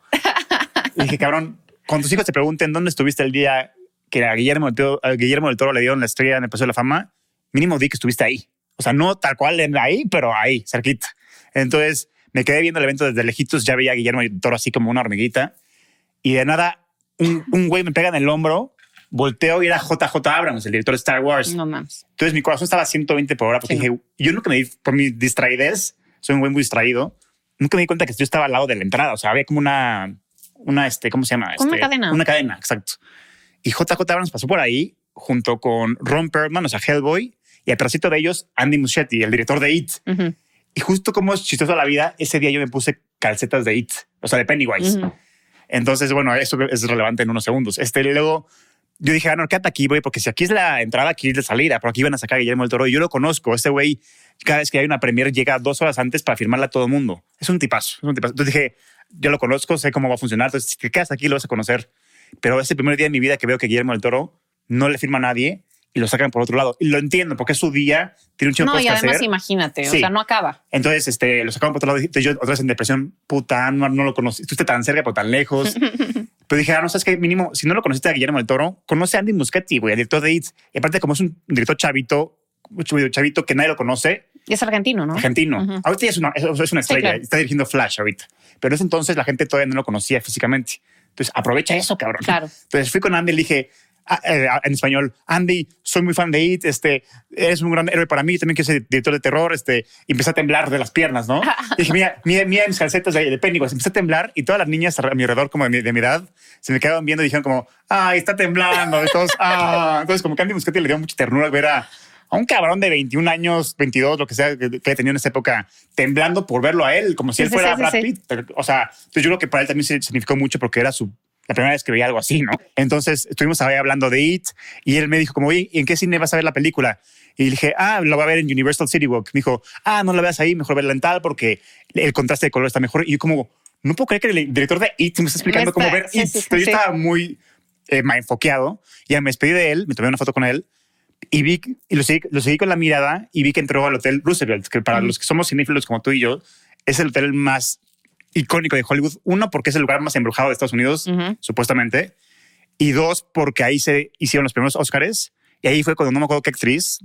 Y dije, cabrón, cuando tus hijos te pregunten dónde estuviste el día que a Guillermo, del Toro, a Guillermo del Toro le dieron la estrella en el Paseo de la Fama, mínimo di que estuviste ahí. O sea, no tal cual en ahí, pero ahí, cerquita. Entonces me quedé viendo el evento desde lejitos, ya veía a Guillermo del Toro así como una hormiguita. Y de nada, un, un güey me pega en el hombro, volteo y era J J Abrams, el director de Star Wars. No mames. Entonces mi corazón estaba a ciento veinte por hora porque sí. Dije, yo nunca me di, por mi distraidez, soy un güey muy distraído, nunca me di cuenta que yo estaba al lado de la entrada. O sea, había como una, una este, ¿cómo se llama? Como este, una cadena. Una cadena, exacto. Y J J Abrams pasó por ahí junto con Ron Perlman, o sea, Hellboy, y atrásito de ellos, Andy Muschietti, el director de It. Uh-huh. Y justo como es chistoso la vida, ese día yo me puse calcetas de It, o sea, de Pennywise. Uh-huh. Entonces, bueno, eso es relevante en unos segundos. Este, luego yo dije, ah, no, quédate aquí, güey, porque si aquí es la entrada, aquí es la salida, pero aquí van a sacar a Guillermo del Toro. Y yo lo conozco. Este güey, cada vez que hay una premiere, llega dos horas antes para firmarla a todo el mundo. Es un tipazo, es un tipazo. Entonces dije, yo lo conozco, sé cómo va a funcionar. Entonces, si te quedas aquí, lo vas a conocer. Pero es el primer día de mi vida que veo que Guillermo del Toro no le firma a nadie y lo sacan por otro lado. Y lo entiendo, porque es su día, tiene un chingo de cosas que hacer. No, y además imagínate, sí. O sea, no acaba. Entonces, este, lo sacaron por otro lado. Entonces yo otra vez en depresión, puta, no, no lo conocí. Estuviste tan cerca, pero tan lejos. Pero dije, ah, no, sabes que mínimo, si no lo conociste a Guillermo del Toro, conoce a Andy Muschietti, güey, el director de It. Y aparte, como es un director chavito, chavito que nadie lo conoce. Y es argentino, ¿no? Argentino. Uh-huh. Ahorita ya es una, es, es una estrella. Sí, claro. Está dirigiendo Flash ahorita. Pero en ese entonces la gente todavía no lo conocía físicamente. Entonces, aprovecha eso, cabrón. Claro. Entonces fui con Andy y le dije, ah, eh, en español, Andy, soy muy fan de It, este, eres un gran héroe para mí, también quiero ser director de terror, este, y empecé a temblar de las piernas, ¿no? Y dije, mira, mira, mira mis calcetas de, de Pennywise, empecé a temblar y todas las niñas a mi alrededor, como de mi, de mi edad, se me quedaban viendo y dijeron como, ay, está temblando. Y todos, ah. Entonces como que Andy Muschietti le dio mucha ternura ver a, a un cabrón de veintiún años, veintidós, lo que sea, que, que tenía en esa época, temblando por verlo a él, como si él fuera sí, sí, Brad Pitt. Sí. O sea, entonces yo creo que para él también significó mucho porque era su la primera vez que veía algo así, ¿no? Entonces estuvimos ahí hablando de It y él me dijo como, oye, ¿en qué cine vas a ver la película? Y le dije, ah, la voy a ver en Universal City Walk. Me dijo, ah, no la veas ahí, mejor verla en tal porque el contraste de color está mejor. Y yo como, no puedo creer que el director de It me está explicando está, cómo ver sí, It. Sí, sí, yo sí. Estaba muy eh, enfoqueado. Ya me despedí de él, me tomé una foto con él y vi y lo seguí, lo seguí con la mirada y vi que entró al Hotel Roosevelt, que para uh-huh. los que somos cinéfilos como tú y yo, es el hotel más icónico de Hollywood. Uno, porque es el lugar más embrujado de Estados Unidos, uh-huh. supuestamente. Y dos, porque ahí se hicieron los primeros Óscares. Y ahí fue cuando no me acuerdo qué actriz,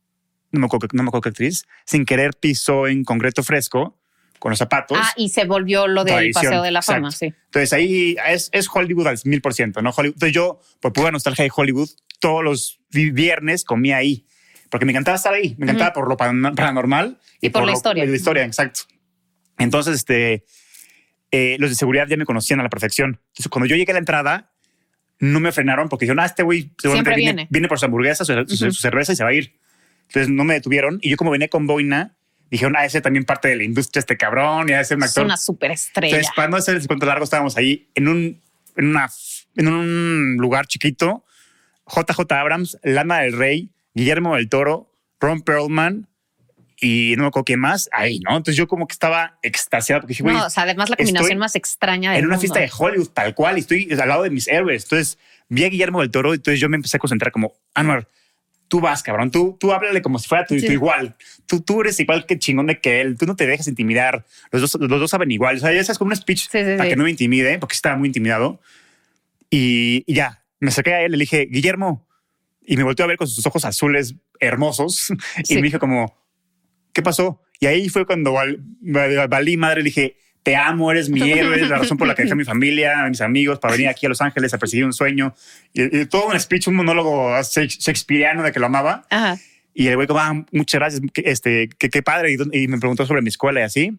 no me acuerdo, no me acuerdo qué actriz, sin querer pisó en concreto fresco con los zapatos. Ah, y se volvió lo del tradición. Paseo de la Fama, exacto. Sí. Entonces ahí es, es Hollywood al mil por ciento, ¿no? Hollywood. Entonces yo, por pura nostalgia de Hollywood, todos los viernes comía ahí. Porque me encantaba estar ahí. Me encantaba uh-huh. por lo paranormal. Y, y por, por la lo, historia. La historia, exacto. Entonces, este... Eh, los de seguridad ya me conocían a la perfección. Entonces, cuando yo llegué a la entrada, no me frenaron porque dijeron, ah, este güey siempre viene, viene. viene por su hamburguesa, su, uh-huh. su, su cerveza y se va a ir. Entonces, no me detuvieron. Y yo, como venía con boina, dijeron, ah, ese también parte de la industria, este cabrón, y a ese un actor. Es una superestrella. Entonces, para no hacer el cuento largo, estábamos ahí en, un, en una en un lugar chiquito, J J Abrams, Lana del Rey, Guillermo del Toro, Ron Perlman y no me acuerdo qué más ahí, ¿no? Entonces yo como que estaba extasiado porque dije, güey, no, o sea, además la combinación más extraña del en una mundo. fiesta de Hollywood tal cual y estoy al lado de mis héroes. Entonces vi a Guillermo del Toro y entonces yo me empecé a concentrar como, Anwar, tú vas, cabrón, tú, tú háblale como si fuera tu, sí. tu igual. Tú, tú eres igual que chingón de que él. Tú no te dejes intimidar. Los dos, los dos saben igual. O sea, ya sabes, como un speech sí, sí, para sí. que no me intimide, porque estaba muy intimidado. Y, y ya, me acerqué a él, le dije, Guillermo, y me volteó a ver con sus ojos azules hermosos sí. y me dijo como, ¿qué pasó? Y ahí fue cuando val, val, valí madre, le dije, te amo, eres mi héroe, eres la razón por la que dejé a mi familia, a mis amigos, para venir aquí a Los Ángeles a perseguir un sueño. Y, y todo un speech, un monólogo shakespeariano de que lo amaba. Ajá. Y el güey como, ah, muchas gracias, este, qué, qué padre. Y, y me preguntó sobre mi escuela y así.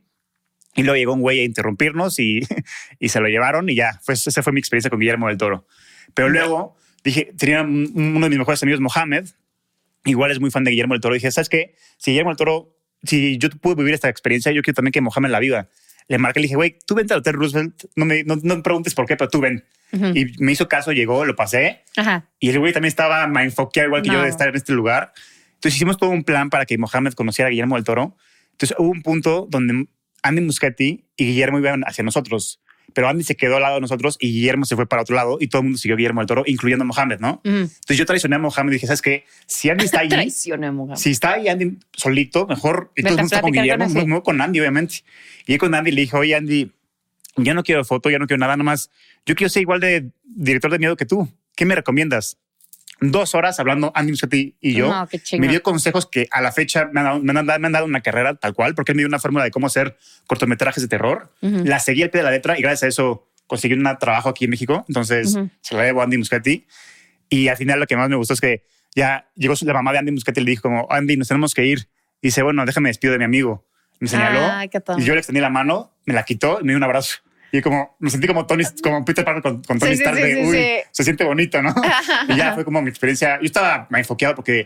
Y luego llegó un güey a interrumpirnos y, y se lo llevaron y ya. Pues esa fue mi experiencia con Guillermo del Toro. Pero luego dije, tenía uno de mis mejores amigos, Mohamed, igual es muy fan de Guillermo del Toro. Dije, ¿sabes qué? Si Guillermo del Toro, si yo pude vivir esta experiencia, yo quiero también que Mohamed la viva. Le marqué, le dije, güey, tú vente al Hotel Roosevelt, no me, no, no me preguntes por qué, pero tú ven. Uh-huh. Y me hizo caso, llegó, lo pasé. Uh-huh. Y el güey también estaba mindfuckeado igual que no. yo de estar en este lugar. Entonces hicimos todo un plan para que Mohamed conociera a Guillermo del Toro. Entonces hubo un punto donde Andy Muschietti y Guillermo iban hacia nosotros. Pero Andy se quedó al lado de nosotros y Guillermo se fue para otro lado y todo el mundo siguió a Guillermo del Toro, incluyendo a Mohamed, ¿no? Uh-huh. Entonces yo traicioné a Mohamed y dije, ¿sabes qué? Si Andy está ahí... traicioné a Mohamed. Si está ahí Andy solito, mejor... Y todo el mundo está con Guillermo, muy, muy con Andy, obviamente. Y con Andy le dije, oye, Andy, ya no quiero foto, ya no quiero nada, nomás. Yo quiero ser igual de director de miedo que tú. ¿Qué me recomiendas? Dos horas hablando Andy Muschietti y yo. No, me dio consejos que a la fecha me han, dado, me, han dado, me han dado una carrera tal cual, porque él me dio una fórmula de cómo hacer cortometrajes de terror. Uh-huh. La seguí al pie de la letra y gracias a eso conseguí un trabajo aquí en México. Entonces uh-huh. se lo debo a Andy Muschietti. Y al final lo que más me gustó es que ya llegó la mamá de Andy Muschietti y le dijo como, Andy, nos tenemos que ir. Y dice, bueno, déjame despido de mi amigo. Me señaló Ay, y yo le extendí la mano, me la quitó y me dio un abrazo. Y como me sentí como Tony, como Peter Parker con, con Tony sí, Stark sí, de, sí, uy, sí. se siente bonito, ¿no? Y ya fue como mi experiencia. Yo estaba enfoqueado porque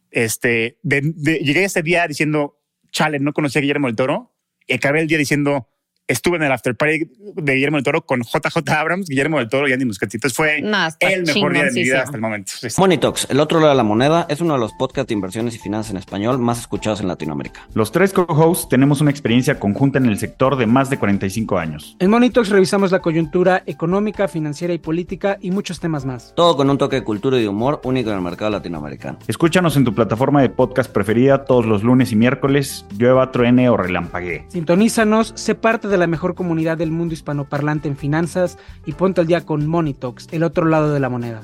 este, de, de, llegué ese día diciendo, chale, no conocía a Guillermo del Toro. Y acabé el día diciendo, estuve en el after party de Guillermo del Toro con J J Abrams, Guillermo del Toro y Andy Muschietti. Entonces fue no, el mejor día de mi vida hasta el momento. Sí, sí. Monitox, el otro lado de la moneda, es uno de los podcasts de inversiones y finanzas en español más escuchados en Latinoamérica. Los tres co-hosts tenemos una experiencia conjunta en el sector de más de cuarenta y cinco años. En Monitox revisamos la coyuntura económica, financiera y política y muchos temas más. Todo con un toque de cultura y de humor único en el mercado latinoamericano. Escúchanos en tu plataforma de podcast preferida todos los lunes y miércoles, llueva, truene o relampaguee. Sintonízanos, sé parte de la mejor comunidad del mundo hispanoparlante en finanzas y ponte al día con Monitox, el otro lado de la moneda.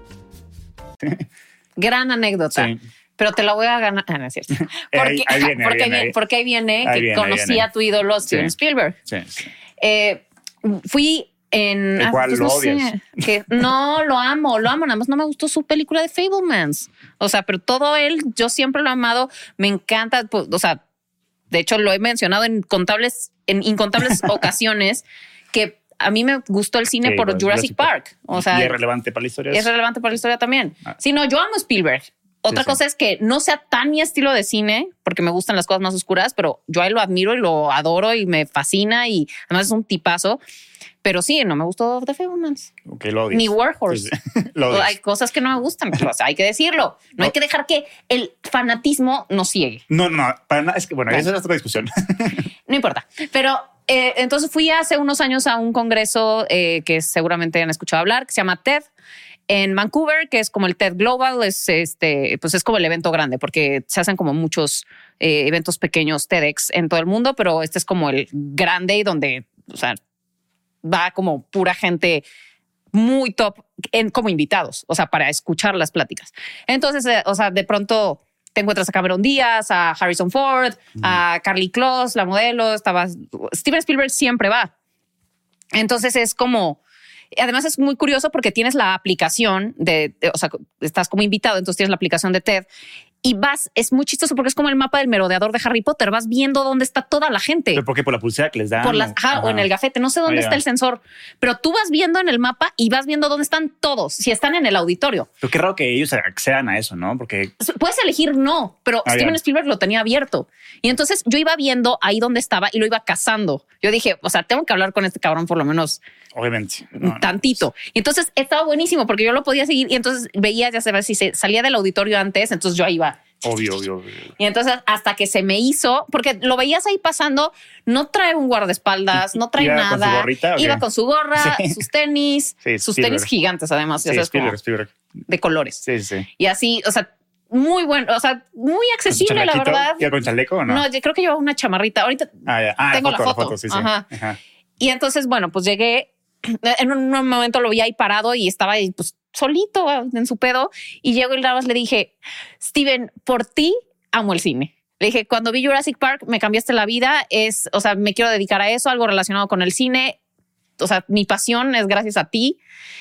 Gran anécdota. Sí. Pero te la voy a ganar. Ah, no es cierto. Porque ahí, ahí viene, porque, ahí viene, ahí. porque ahí viene ahí que viene, conocí viene. a tu ídolo, Steven sí. Spielberg. Sí, sí. Eh, fui en... ¿El cual pues lo no odias? Sé, que, no, lo amo, lo amo. Nada más no me gustó su película de Fabelmans. O sea, pero todo él, yo siempre lo he amado. Me encanta, pues, o sea, de hecho lo he mencionado en contables, en incontables ocasiones que a mí me gustó el cine sí, por Jurassic, Jurassic Park. Park. O sea, y es relevante para la historia. Es relevante para la historia también. Ah. Sí, no, yo amo Spielberg. Otra sí, cosa sí. es que no sea tan mi estilo de cine, porque me gustan las cosas más oscuras, pero yo a él lo admiro y lo adoro y me fascina y además es un tipazo. Pero sí, no me gustó The Fabelmans. Okay, lo odias. Ni Warhorse. Sí, sí. Lo hay cosas que no me gustan, pero, o sea, hay que decirlo. No, no hay que dejar que el fanatismo nos ciegue. No, no, para nada. Es que, bueno, no. esa es otra discusión. No importa. Pero eh, entonces fui hace unos años a un congreso eh, que seguramente han escuchado hablar, que se llama TED, en Vancouver, que es como el TED Global. Es, este, pues es como el evento grande, porque se hacen como muchos eh, eventos pequeños TEDx en todo el mundo, pero este es como el grande y donde, o sea, va como pura gente muy top en, como invitados, o sea, para escuchar las pláticas. Entonces, eh, o sea, de pronto te encuentras a Cameron Díaz, a Harrison Ford, mm. a Karlie Kloss, la modelo, estaba... Steven Spielberg siempre va. Entonces es como... Además es muy curioso porque tienes la aplicación de, de... O sea, estás como invitado, entonces tienes la aplicación de TED y vas, es muy chistoso porque es como el mapa del merodeador de Harry Potter. Vas viendo dónde está toda la gente. ¿Pero por qué? ¿Por la pulsera que les dan? Por las, ajá, o en el gafete. No sé dónde Ah, está ya. el sensor, pero tú vas viendo en el mapa y vas viendo dónde están todos. Si están en el auditorio, Pero qué raro que ellos accedan a eso, ¿no? Porque puedes elegir no, pero Ah, Steven ya. Spielberg lo tenía abierto. Y entonces yo iba viendo ahí donde estaba y lo iba cazando. Yo dije, o sea, tengo que hablar con este cabrón por lo menos obviamente. no, no. tantito. Y entonces estaba buenísimo porque yo lo podía seguir y entonces veía, ya sabes, si se salía del auditorio antes, entonces yo iba. Obvio, obvio, obvio. Y entonces hasta que se me hizo, porque lo veías ahí pasando, no trae un guardaespaldas, no trae ¿Iba nada. con su gorrita o qué? Iba con su gorra, Sí. sus tenis, Sí, sus Spielberg. tenis gigantes además, ya Sí, sabes, como Spielberg, Spielberg. de colores. Sí, sí, sí. Y así, o sea, muy bueno, o sea, muy accesible, la ¿Chalequito? verdad. ¿Iba con chaleco o no? No, yo creo que llevaba una chamarrita. Ahorita Ah, ya. Ah, tengo la la foto, foto. sí, sí. Ajá. Ajá. Y entonces, bueno, pues llegué, en un momento lo vi ahí parado y estaba ahí pues solito en su pedo y llego y nada más le dije, Steven, por ti amo el cine. Le dije, cuando vi Jurassic Park me cambiaste la vida, es, o sea, me quiero dedicar a eso, algo relacionado con el cine. O sea, mi pasión es gracias a ti.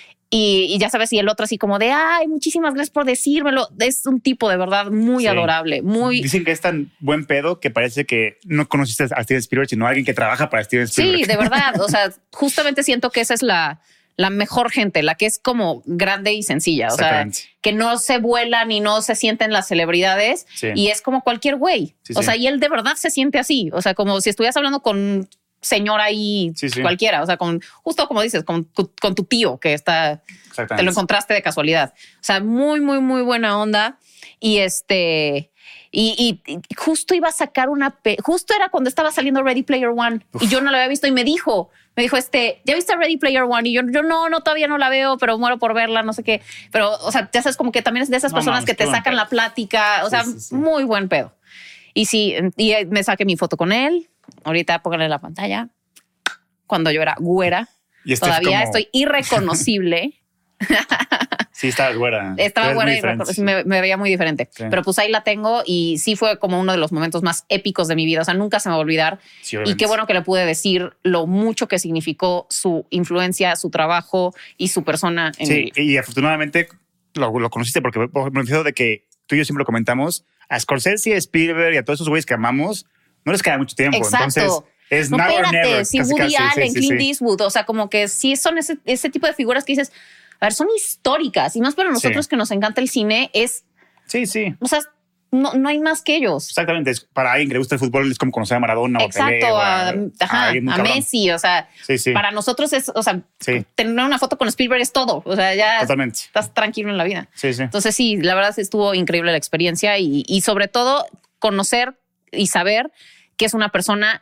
Y, y ya sabes, y el otro así como de, ay, muchísimas gracias por decírmelo. Es un tipo de verdad muy Sí. adorable, muy... Dicen que es tan buen pedo que parece que no conociste a Steven Spielberg, sino a alguien que trabaja para Steven Spielberg. Sí, de verdad. O sea, justamente siento que esa es la, la mejor gente, la que es como grande y sencilla. O sea, Exactamente. que no se vuelan y no se sienten las celebridades Sí. y es como cualquier güey. Sí, o sí. sea, y él de verdad se siente así. O sea, como si estuvieras hablando con un señor ahí Sí, sí. cualquiera. O sea, con justo como dices, con, con tu tío que está, Exactamente. te lo encontraste de casualidad. O sea, muy, muy, muy buena onda. Y este, y, y- y justo iba a sacar una, pe justo era cuando estaba saliendo Ready Player One Uf. y yo no la había visto y me dijo, me dijo este, ¿ya viste Ready Player One? Y yo, yo no, no, todavía no la veo, pero muero por verla, no sé qué. Pero, o sea, ya sabes, como que también es de esas No personas mames, que te qué buen sacan pedo. la plática. O Sí, sea, sí, sí. muy buen pedo. Y sí, y me saqué mi foto con él. Ahorita pónganle la pantalla. Cuando yo era güera, Y este es todavía como- estoy irreconocible. Sí, estabas güera. Estaba Te ves buena muy y diferente, sí. me, me veía muy diferente. Sí. Pero pues ahí la tengo y sí fue como uno de los momentos más épicos de mi vida. O sea, nunca se me va a olvidar. Sí, Y obviamente. qué bueno que le pude decir lo mucho que significó su influencia, su trabajo y su persona en mi Sí, vida. y afortunadamente lo, lo conociste porque por me refiero de que tú y yo siempre lo comentamos, a Scorsese, a Spielberg y a todos esos güeyes que amamos, no les queda mucho tiempo. Exacto. Entonces es No, now or espérate, never. si casi, Woody casi, sí, Allen, sí, Clint sí. Eastwood, o sea, como que sí son ese, ese tipo de figuras que dices, a ver, son históricas y más para nosotros Sí. que nos encanta el cine es, Sí, sí. o sea, no, no hay más que ellos. Exactamente. Es- para alguien que le gusta el fútbol es como conocer a Maradona o Pelé, Exacto, o a, ajá, alguien muy a cabrón. Messi, o sea, Sí, sí. para nosotros es, o sea, Sí. tener una foto con Spielberg es todo, o sea, ya Totalmente. estás tranquilo en la vida. Sí, sí. Entonces sí, la verdad estuvo increíble la experiencia y, y sobre todo conocer y saber que es una persona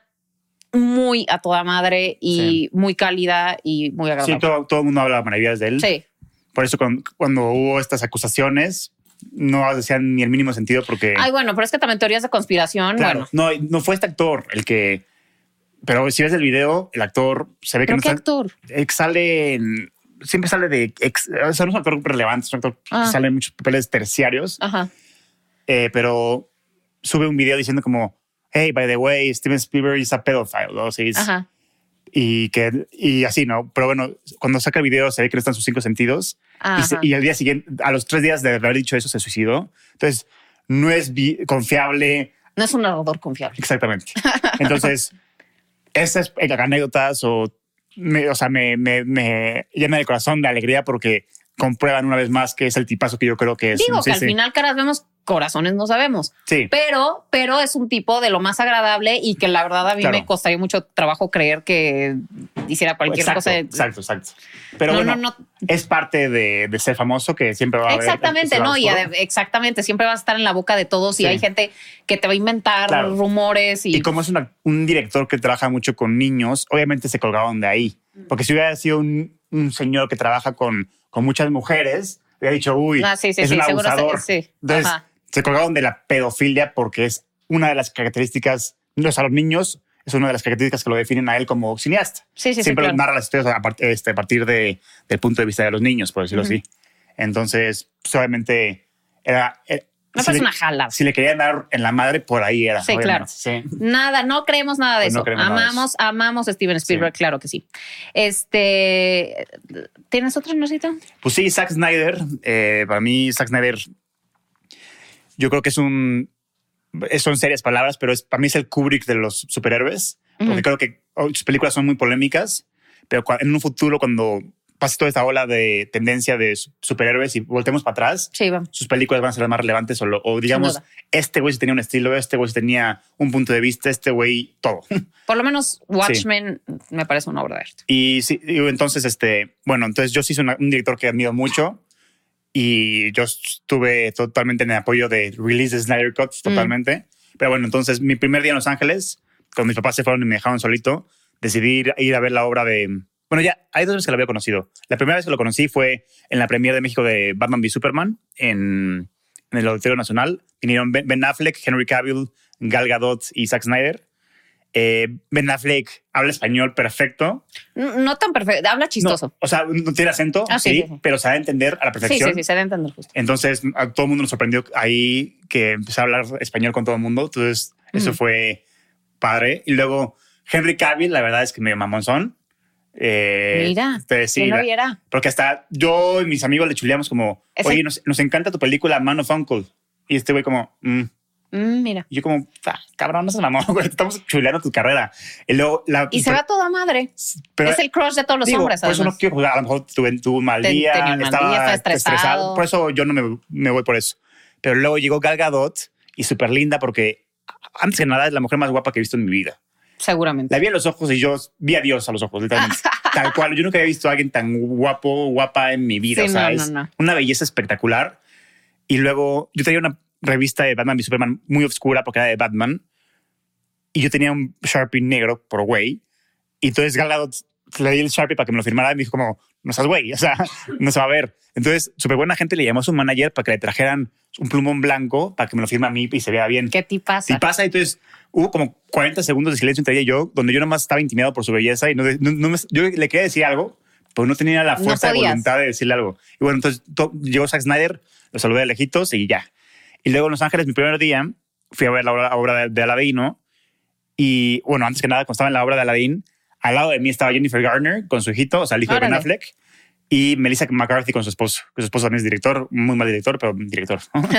muy a toda madre y Sí. muy cálida y muy agradable. Sí, todo, todo el mundo habla maravillas de él. Sí. Por eso cuando, cuando hubo estas acusaciones no hacían ni el mínimo sentido porque... Ay, bueno, pero es que también teorías de conspiración, Claro, bueno. no, no fue este actor el que... Pero si ves el video, el actor se ve que ¿Pero no qué está... actor? ex- sale en- siempre sale de... Ex, o sea, no es un actor relevante, es un actor Ah. que sale en muchos papeles terciarios, Ajá. eh, pero sube un video diciendo como, hey, by the way, Steven Spielberg is a pedophile, ¿no? Sí, es- Ajá. y, que, y así, ¿no? Pero bueno, cuando saca el video se ve que no están sus cinco sentidos y, se- Ajá. y al día siguiente, a los tres días de haber dicho eso, se suicidó. Entonces, no es vi- confiable. No es un narrador confiable. Exactamente. Entonces, esas anécdotas o, me, o sea, me, me, me llena el corazón de alegría porque comprueban una vez más que es el tipazo que yo creo que es. Digo Sí, que al sí. final caras vemos, corazones no sabemos. Sí. Pero, pero es un tipo de lo más agradable y que la verdad a mí Claro. me costaría mucho trabajo creer que hiciera cualquier Exacto, cosa. exacto, exacto. Pero No, bueno, no, no. es parte de, de ser famoso que siempre va a haber. Exactamente, ese lado ¿no? Y oscuro. ade- exactamente, siempre vas a estar en la boca de todos y Sí. hay gente que te va a inventar Claro. rumores y, Y como es una- un director que trabaja mucho con niños, obviamente se colgaron de ahí. Porque si hubiera sido un, un señor que trabaja con, con muchas mujeres, hubiera dicho, uy, Ah, sí, sí, es sí, un seguro abusador. se- sí. Entonces, Ajá. se colgaron de la pedofilia porque es una de las características, no es a los niños, es una de las características que lo definen a él como cineasta. Sí, sí, sí, Siempre claro. narra las historias a, part- este, a partir de, del punto de vista de los niños, por decirlo Ujú. así. Entonces, pues, obviamente, era... era- Me si parece le- una jalada. Si le querían dar en la madre, por ahí era. Sí, obviamente. claro. Sí. Nada, no creemos nada de Pues no eso. creemos nada de amamos, amamos a Steven Spielberg, Sí. claro que sí. Este, ¿tienes otro, Nosito? Pues sí, Zack Snyder. eh, para mí, Zack Snyder yo creo que es un... Son serias palabras, pero es, para mí es el Kubrick de los superhéroes. Porque uh-huh. creo que sus películas son muy polémicas, pero en un futuro cuando pase toda esta ola de tendencia de superhéroes y voltemos para atrás, sí, sus películas van a ser las más relevantes o, lo, o digamos, este güey tenía un estilo, este güey tenía un punto de vista, este güey todo. Por lo menos Watchmen sí. me parece una obra de arte. Y sí, entonces, este, bueno, entonces yo sí soy una, un director que admiro mucho y yo estuve totalmente en el apoyo de Release the Snyder Cut, totalmente. Mm. Pero bueno, entonces mi primer día en Los Ángeles, cuando mis papás se fueron y me dejaron solito, decidí ir, ir a ver la obra de... Bueno, ya hay dos veces que lo había conocido. La primera vez que lo conocí fue en la premiere de México de Batman v Superman en, en el Auditorio Nacional. Vinieron Ben, Ben Affleck, Henry Cavill, Gal Gadot y Zack Snyder. Eh, Ben Affleck habla español perfecto. No, no tan perfecto, habla chistoso. No, o sea, no tiene acento, ah, sí, sí, sí, pero se da a entender a la perfección. Sí, sí, sí, se da a entender justo. Entonces, a todo el mundo nos sorprendió ahí que empezó a hablar español con todo el mundo. Entonces, mm. eso fue padre. Y luego, Henry Cavill, la verdad es que medio mamonzón. Eh, Mira, entonces, sí, ¿quién lo viera? Porque hasta yo y mis amigos le chuleamos como, ¿ese? Oye, nos, nos encanta tu película Man of Uncle. Y este güey como, mm. Mm, mira. Y yo como, ah, cabrón, no se mamó, güey, estamos chuleando tu carrera. Y luego la, y se pero, va toda madre. Pero, es el crush de todos los digo, hombres. Por además. Eso no quiero jugar. A lo mejor tuve, tuve un mal Ten, día, tenía un mal estaba, día, estaba estresado. estresado. Por eso yo no me, me voy por eso. Pero luego llegó Gal Gadot y súper linda porque antes que nada es la mujer más guapa que he visto en mi vida. Seguramente. La vi a los ojos y yo vi a Dios a los ojos, literalmente. Tal cual. Yo nunca había visto a alguien tan guapo, guapa en mi vida. Sí, o sea, no, es no, no. una belleza espectacular. Y luego yo traía una revista de Batman v Superman muy oscura porque era de Batman. Y yo tenía un Sharpie negro por güey. Y entonces Gal Gadot le di el Sharpie para que me lo firmara y me dijo como, no seas güey, o sea, no se va a ver. Entonces, súper buena gente le llamó a su manager para que le trajeran un plumón blanco para que me lo firme a mí y se vea bien. ¿Qué te pasa? Y pasa, entonces hubo como cuarenta segundos de silencio entre ella y yo, donde yo nomás estaba intimidado por su belleza y no, no, no me, yo le quería decir algo, pero no tenía la fuerza no de voluntad de decirle algo. Y bueno, entonces to, llegó Zack Snyder, lo saludé de lejitos y ya. Y luego en Los Ángeles, mi primer día, fui a ver la obra, la obra de, de Aladino. Y bueno, antes que nada, cuando estaba en la obra de Aladdin, al lado de mí estaba Jennifer Garner con su hijito, o sea, el hijo Órale. de Ben Affleck, y Melissa McCarthy con su esposo, que su esposo también es director, muy mal director, pero director.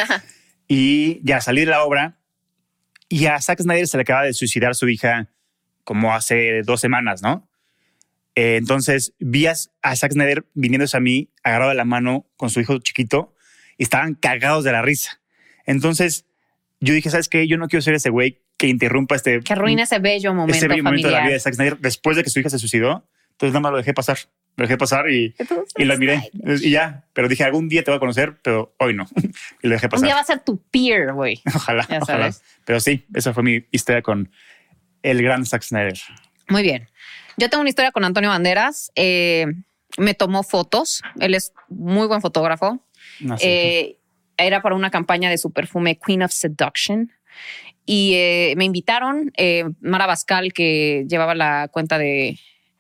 Y ya salí de la obra y a Zack Snyder se le acaba de suicidar su hija como hace dos semanas, ¿no? Eh, entonces vi a, a Zack Snyder viniéndose a mí, agarrado de la mano con su hijo chiquito, y estaban cagados de la risa. Entonces yo dije, ¿sabes qué? Yo no quiero ser ese güey que interrumpa este... Que arruine ese bello momento ese bello familiar. momento de la vida de Zack Snyder después de que su hija se suicidó. Entonces nada más lo dejé pasar. Lo dejé pasar y, y lo miré. Y ya. Pero dije, algún día te voy a conocer, pero hoy no. Y lo dejé pasar. Un día va a ser tu peer, güey. Ojalá, ojalá. Pero sí, esa fue mi historia con el gran Zack Snyder. Muy bien. Yo tengo una historia con Antonio Banderas. Eh, me tomó fotos. Él es muy buen fotógrafo. No sé. Eh, era para una campaña de su perfume Queen of Seduction. Y eh, me invitaron, eh, Mara Bascal, que llevaba la cuenta de,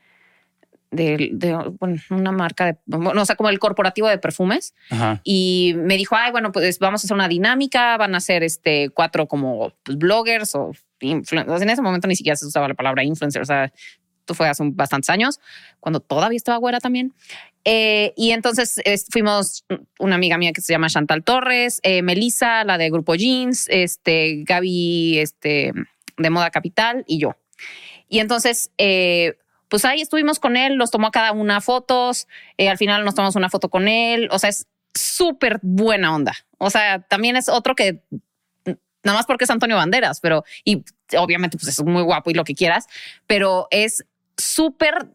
de, de bueno, una marca de, bueno, o sea, como el corporativo de perfumes. Ajá. Y me dijo, ay, bueno, pues vamos a hacer una dinámica, van a ser este cuatro como pues, bloggers o influencers. En ese momento ni siquiera se usaba la palabra influencer, o sea, esto fue hace bastantes años, cuando todavía estaba güera también. Eh, y entonces eh, fuimos una amiga mía que se llama Chantal Torres, eh, Melissa, la de Grupo Jeans, este, Gaby este, de Moda Capital y yo. Y entonces, eh, pues ahí estuvimos con él, nos tomó a cada una fotos, eh, al final nos tomamos una foto con él, o sea, es súper buena onda. O sea, también es otro que, nada más porque es Antonio Banderas, pero, y obviamente pues es muy guapo y lo que quieras, pero es súper...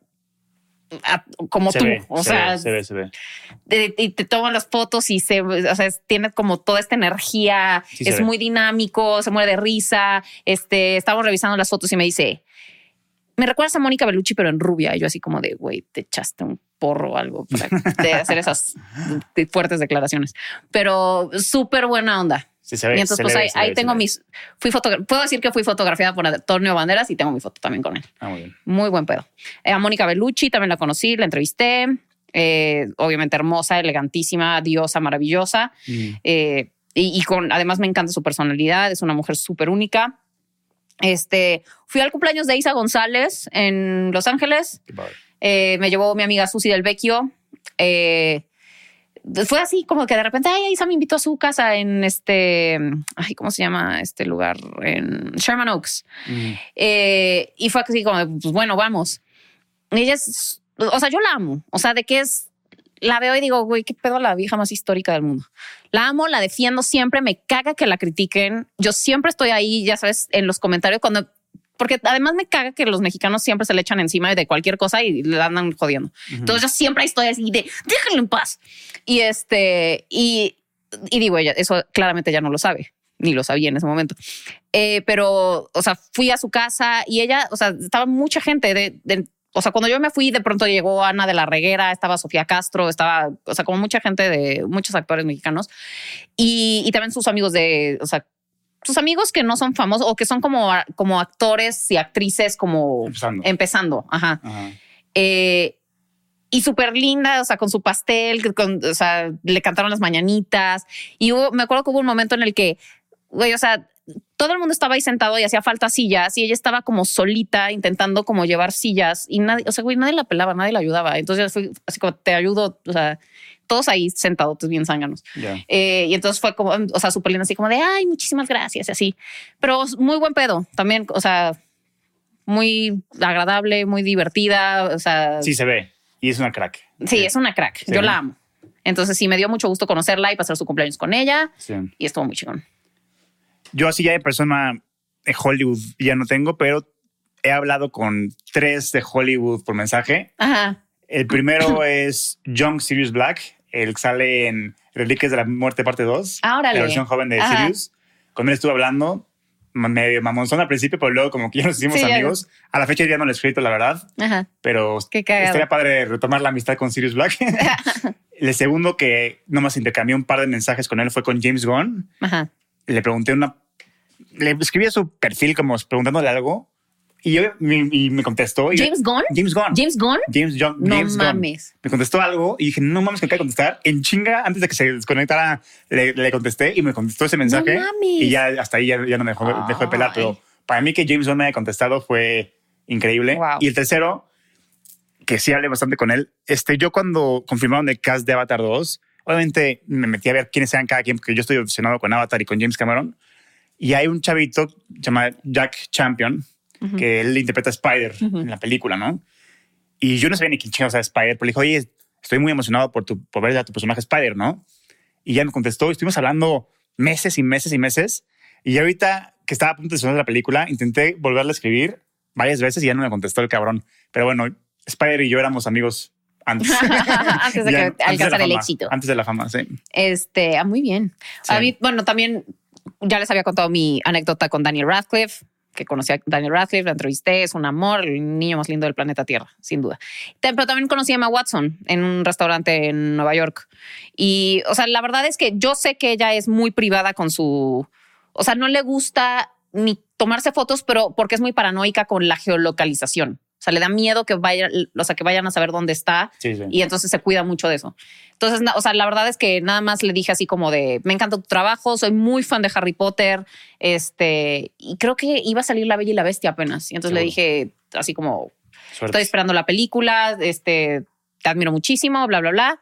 como se tú, ve, o se sea, ve, se ve, se ve. De, y te toman las fotos y se, o sea, tiene como toda esta energía, Sí, es se muy ve. dinámico, se muere de risa. Este, estábamos revisando las fotos y me dice, me recuerdas a Mónica Bellucci, pero en rubia. Y yo así como de, güey, te echaste un porro o algo para de hacer esas fuertes declaraciones. Pero súper buena onda. Sí, se ve, Y entonces, se pues le ve, ahí, se le ahí ve, tengo se le ve. mis, fui fotogra- puedo decir que fui fotografiada por Antonio Banderas y tengo mi foto también con él. Ah, muy bien. Muy buen pedo. Eh, a Mónica Bellucci también la conocí, la entrevisté. Eh, obviamente hermosa, elegantísima, diosa, maravillosa. Mm. Eh, y, y con, además me encanta su personalidad, es una mujer súper única. Este, fui al cumpleaños de Isa González en Los Ángeles. Qué padre. Eh, me llevó mi amiga Susi del Vecchio. Eh, fue así como que de repente, ay, Isa me invitó a su casa en este, ay, ¿cómo se llama este lugar? En Sherman Oaks. Mm. Eh, y fue así como, pues bueno, vamos. Y ella es, o sea, yo la amo. O sea, de que es, la veo y digo, güey, qué pedo la vieja más histórica del mundo. La amo, la defiendo siempre, me caga que la critiquen. Yo siempre estoy ahí, ya sabes, en los comentarios cuando... Porque además me caga que los mexicanos siempre se le echan encima de cualquier cosa y le andan jodiendo. Uh-huh. Entonces yo siempre estoy así de déjenlo en paz. Y este, y, y digo, ella, eso claramente ya no lo sabe, ni lo sabía en ese momento. Eh, pero, o sea, fui a su casa y ella, o sea, estaba mucha gente de, de, o sea, cuando yo me fui, de pronto llegó Ana de la Reguera, estaba Sofía Castro, estaba, o sea, como mucha gente de muchos actores mexicanos y, y también sus amigos de, o sea, sus amigos que no son famosos o que son como, como actores y actrices como empezando. empezando ajá. Ajá. Eh, y súper linda, o sea, con su pastel, con, o sea, le cantaron las mañanitas. Y hubo, me acuerdo que hubo un momento en el que, güey, o sea, todo el mundo estaba ahí sentado y hacía falta sillas y ella estaba como solita intentando como llevar sillas y nadie, o sea, güey, nadie la pelaba, nadie la ayudaba. Entonces fui así como, te ayudo, o sea, todos ahí sentados, bien zánganos. Yeah. Eh, y entonces fue como, o sea, súper linda, así como de, ay, muchísimas gracias, y así. Pero muy buen pedo también, o sea, muy agradable, muy divertida, o sea. Sí, se ve. Y es una crack. Sí, sí. es una crack. Sí. Yo la amo. Entonces sí, me dio mucho gusto conocerla y pasar su cumpleaños con ella. Sí. Y estuvo muy chingón. Yo así ya de persona de Hollywood ya no tengo, pero he hablado con tres de Hollywood por mensaje. Ajá. El primero es Young Sirius Black. El que sale en Reliquias de la Muerte parte dos. Ah, órale. La versión joven de Ajá. Sirius. Con él estuve hablando medio mamonzón al principio, pero luego como que ya nos hicimos sí, amigos. Ya. A la fecha ya no le he escrito, la verdad. Ajá. Pero estaría padre retomar la amistad con Sirius Black. El segundo que nomás intercambié un par de mensajes con él fue con James Gunn. Ajá. Le pregunté una... Le escribí a su perfil como preguntándole algo. Y yo me, y me contestó. Y ¿James Gunn? James Gunn. ¿James Gunn? James, John, no James mames. Gunn. Me contestó algo y dije, no mames, que acaba de contestar. En chinga, antes de que se desconectara, le, le contesté y me contestó ese mensaje. No mames. Y ya hasta ahí ya, ya no me dejó, dejó de pelar. Pero para mí que James Gunn me haya contestado fue increíble. Wow. Y el tercero, que sí hablé bastante con él. Este, yo cuando confirmaron el cast de Avatar dos, obviamente me metí a ver quiénes eran cada quien, porque yo estoy obsesionado con Avatar y con James Cameron. Y hay un chavito llamado Jack Champion, uh-huh. que él interpreta a Spider uh-huh. en la película, ¿no? Y yo no sabía ni quién chingados era Spider, pero le dije, oye, estoy muy emocionado por, tu, por ver a tu personaje Spider, ¿no? Y ya me contestó, y estuvimos hablando meses y meses y meses. Y ahorita que estaba a punto de sonar la película, intenté volverle a escribir varias veces y ya no me contestó el cabrón. Pero bueno, Spider y yo éramos amigos antes. antes de ya, que alcanzara el éxito. Antes de la fama, sí. Este, ah, muy bien. Sí. A mí, bueno, también ya les había contado mi anécdota con Daniel Radcliffe, que conocí a Daniel Radcliffe, la entrevisté, es un amor, el niño más lindo del planeta Tierra, sin duda. Pero también conocí a Emma Watson en un restaurante en Nueva York. Y, o sea, la verdad es que yo sé que ella es muy privada con su... O sea, no le gusta ni tomarse fotos, pero porque es muy paranoica con la geolocalización. O sea, le da miedo que vayan, o sea, que vayan a saber dónde está. Sí, sí. Y entonces se cuida mucho de eso. Entonces, o sea, la verdad es que nada más le dije así como de, me encanta tu trabajo, soy muy fan de Harry Potter. Este, y creo que iba a salir La Bella y la Bestia apenas. Y entonces Seguro. le dije así como, Suerte. estoy esperando la película, este, te admiro muchísimo, bla, bla, bla.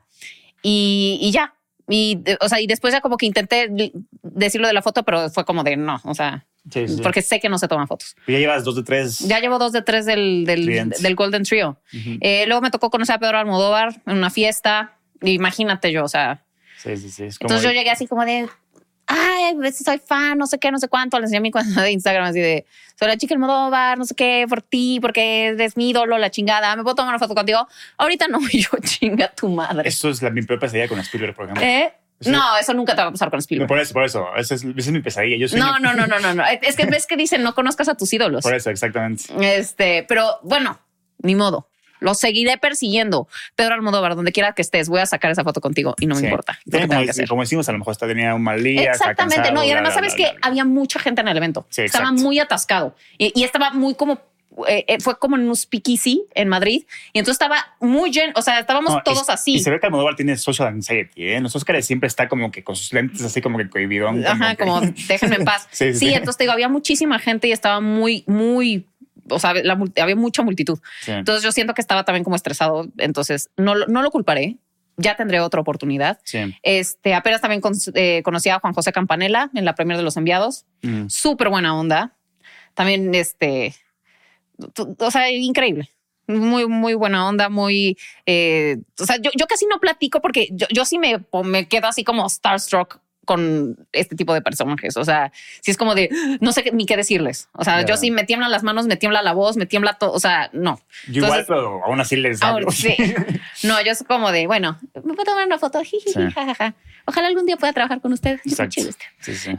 Y, y ya. Y, o sea, y después ya como que intenté decirlo de la foto, pero fue como de no, o sea... Sí, sí. Porque sé que no se toman fotos. Y ya llevas dos de tres. Ya llevo dos de tres del, del, del Golden Trio. Uh-huh. Eh, luego me tocó conocer a Pedro Almodóvar en una fiesta. Imagínate yo, o sea. Sí, sí, sí. Es como entonces de... yo llegué así como de, ay, soy fan, no sé qué, no sé cuánto. Le enseñé mi cuenta de Instagram así de, soy la chica Almodóvar, no sé qué, por ti, porque eres mi ídolo, la chingada. ¿Me puedo tomar una foto contigo? Ahorita no, yo chinga tu madre. Eso es la, mi peor pesadilla con Spielberg, por ejemplo. ¿Eh? Eso, no, eso nunca te va a pasar con Spielberg. No, por eso, por eso. Esa es, esa es mi pesadilla. Yo soy no, mi... no, no, no, no, no. Es que ves que dicen no conozcas a tus ídolos. Por eso, exactamente. Este, pero bueno, ni modo. Lo seguiré persiguiendo. Pedro Almodóvar, donde quiera que estés, voy a sacar esa foto contigo y no me sí. importa. Sí, como, como decimos, a lo mejor hasta tenía un mal día. Exactamente, cansado, no. Y además, bla, bla, sabes bla, bla, que bla. había mucha gente en el evento. Sí, estaba muy atascado y, y estaba muy como. Eh, fue como en un speakeasy en Madrid y entonces estaba muy lleno, o sea, estábamos no, todos y, así. Y se ve que Almodóvar tiene social anxiety, ¿eh? En los Oscars siempre está como que con sus lentes así como que cohibidón. Ajá, como, que... como déjenme en paz. sí, sí, sí, entonces te digo, había muchísima gente y estaba muy, muy, o sea, la, había mucha multitud. Sí. Entonces yo siento que estaba también como estresado, entonces no, no lo culparé. ya tendré otra oportunidad. Sí. Este, apenas también con, eh, conocí a Juan José Campanella en la premier de Los Enviados. Mm. Súper buena onda. También, este, o sea, increíble. Muy, muy buena onda, muy... Eh, o sea, yo, yo casi no platico porque yo, yo sí me, me quedo así como starstruck con este tipo de personajes. O sea, si es como de no sé ni qué decirles. O sea, yeah. yo sí me tiemblan las manos, me tiembla la voz, me tiembla todo. O sea, no. Yo igual, pero aún así les hablo. Sí. No, yo es como de, bueno, me puedo tomar una foto. Sí. Ojalá algún día pueda trabajar con usted. Exacto. Sí, sí.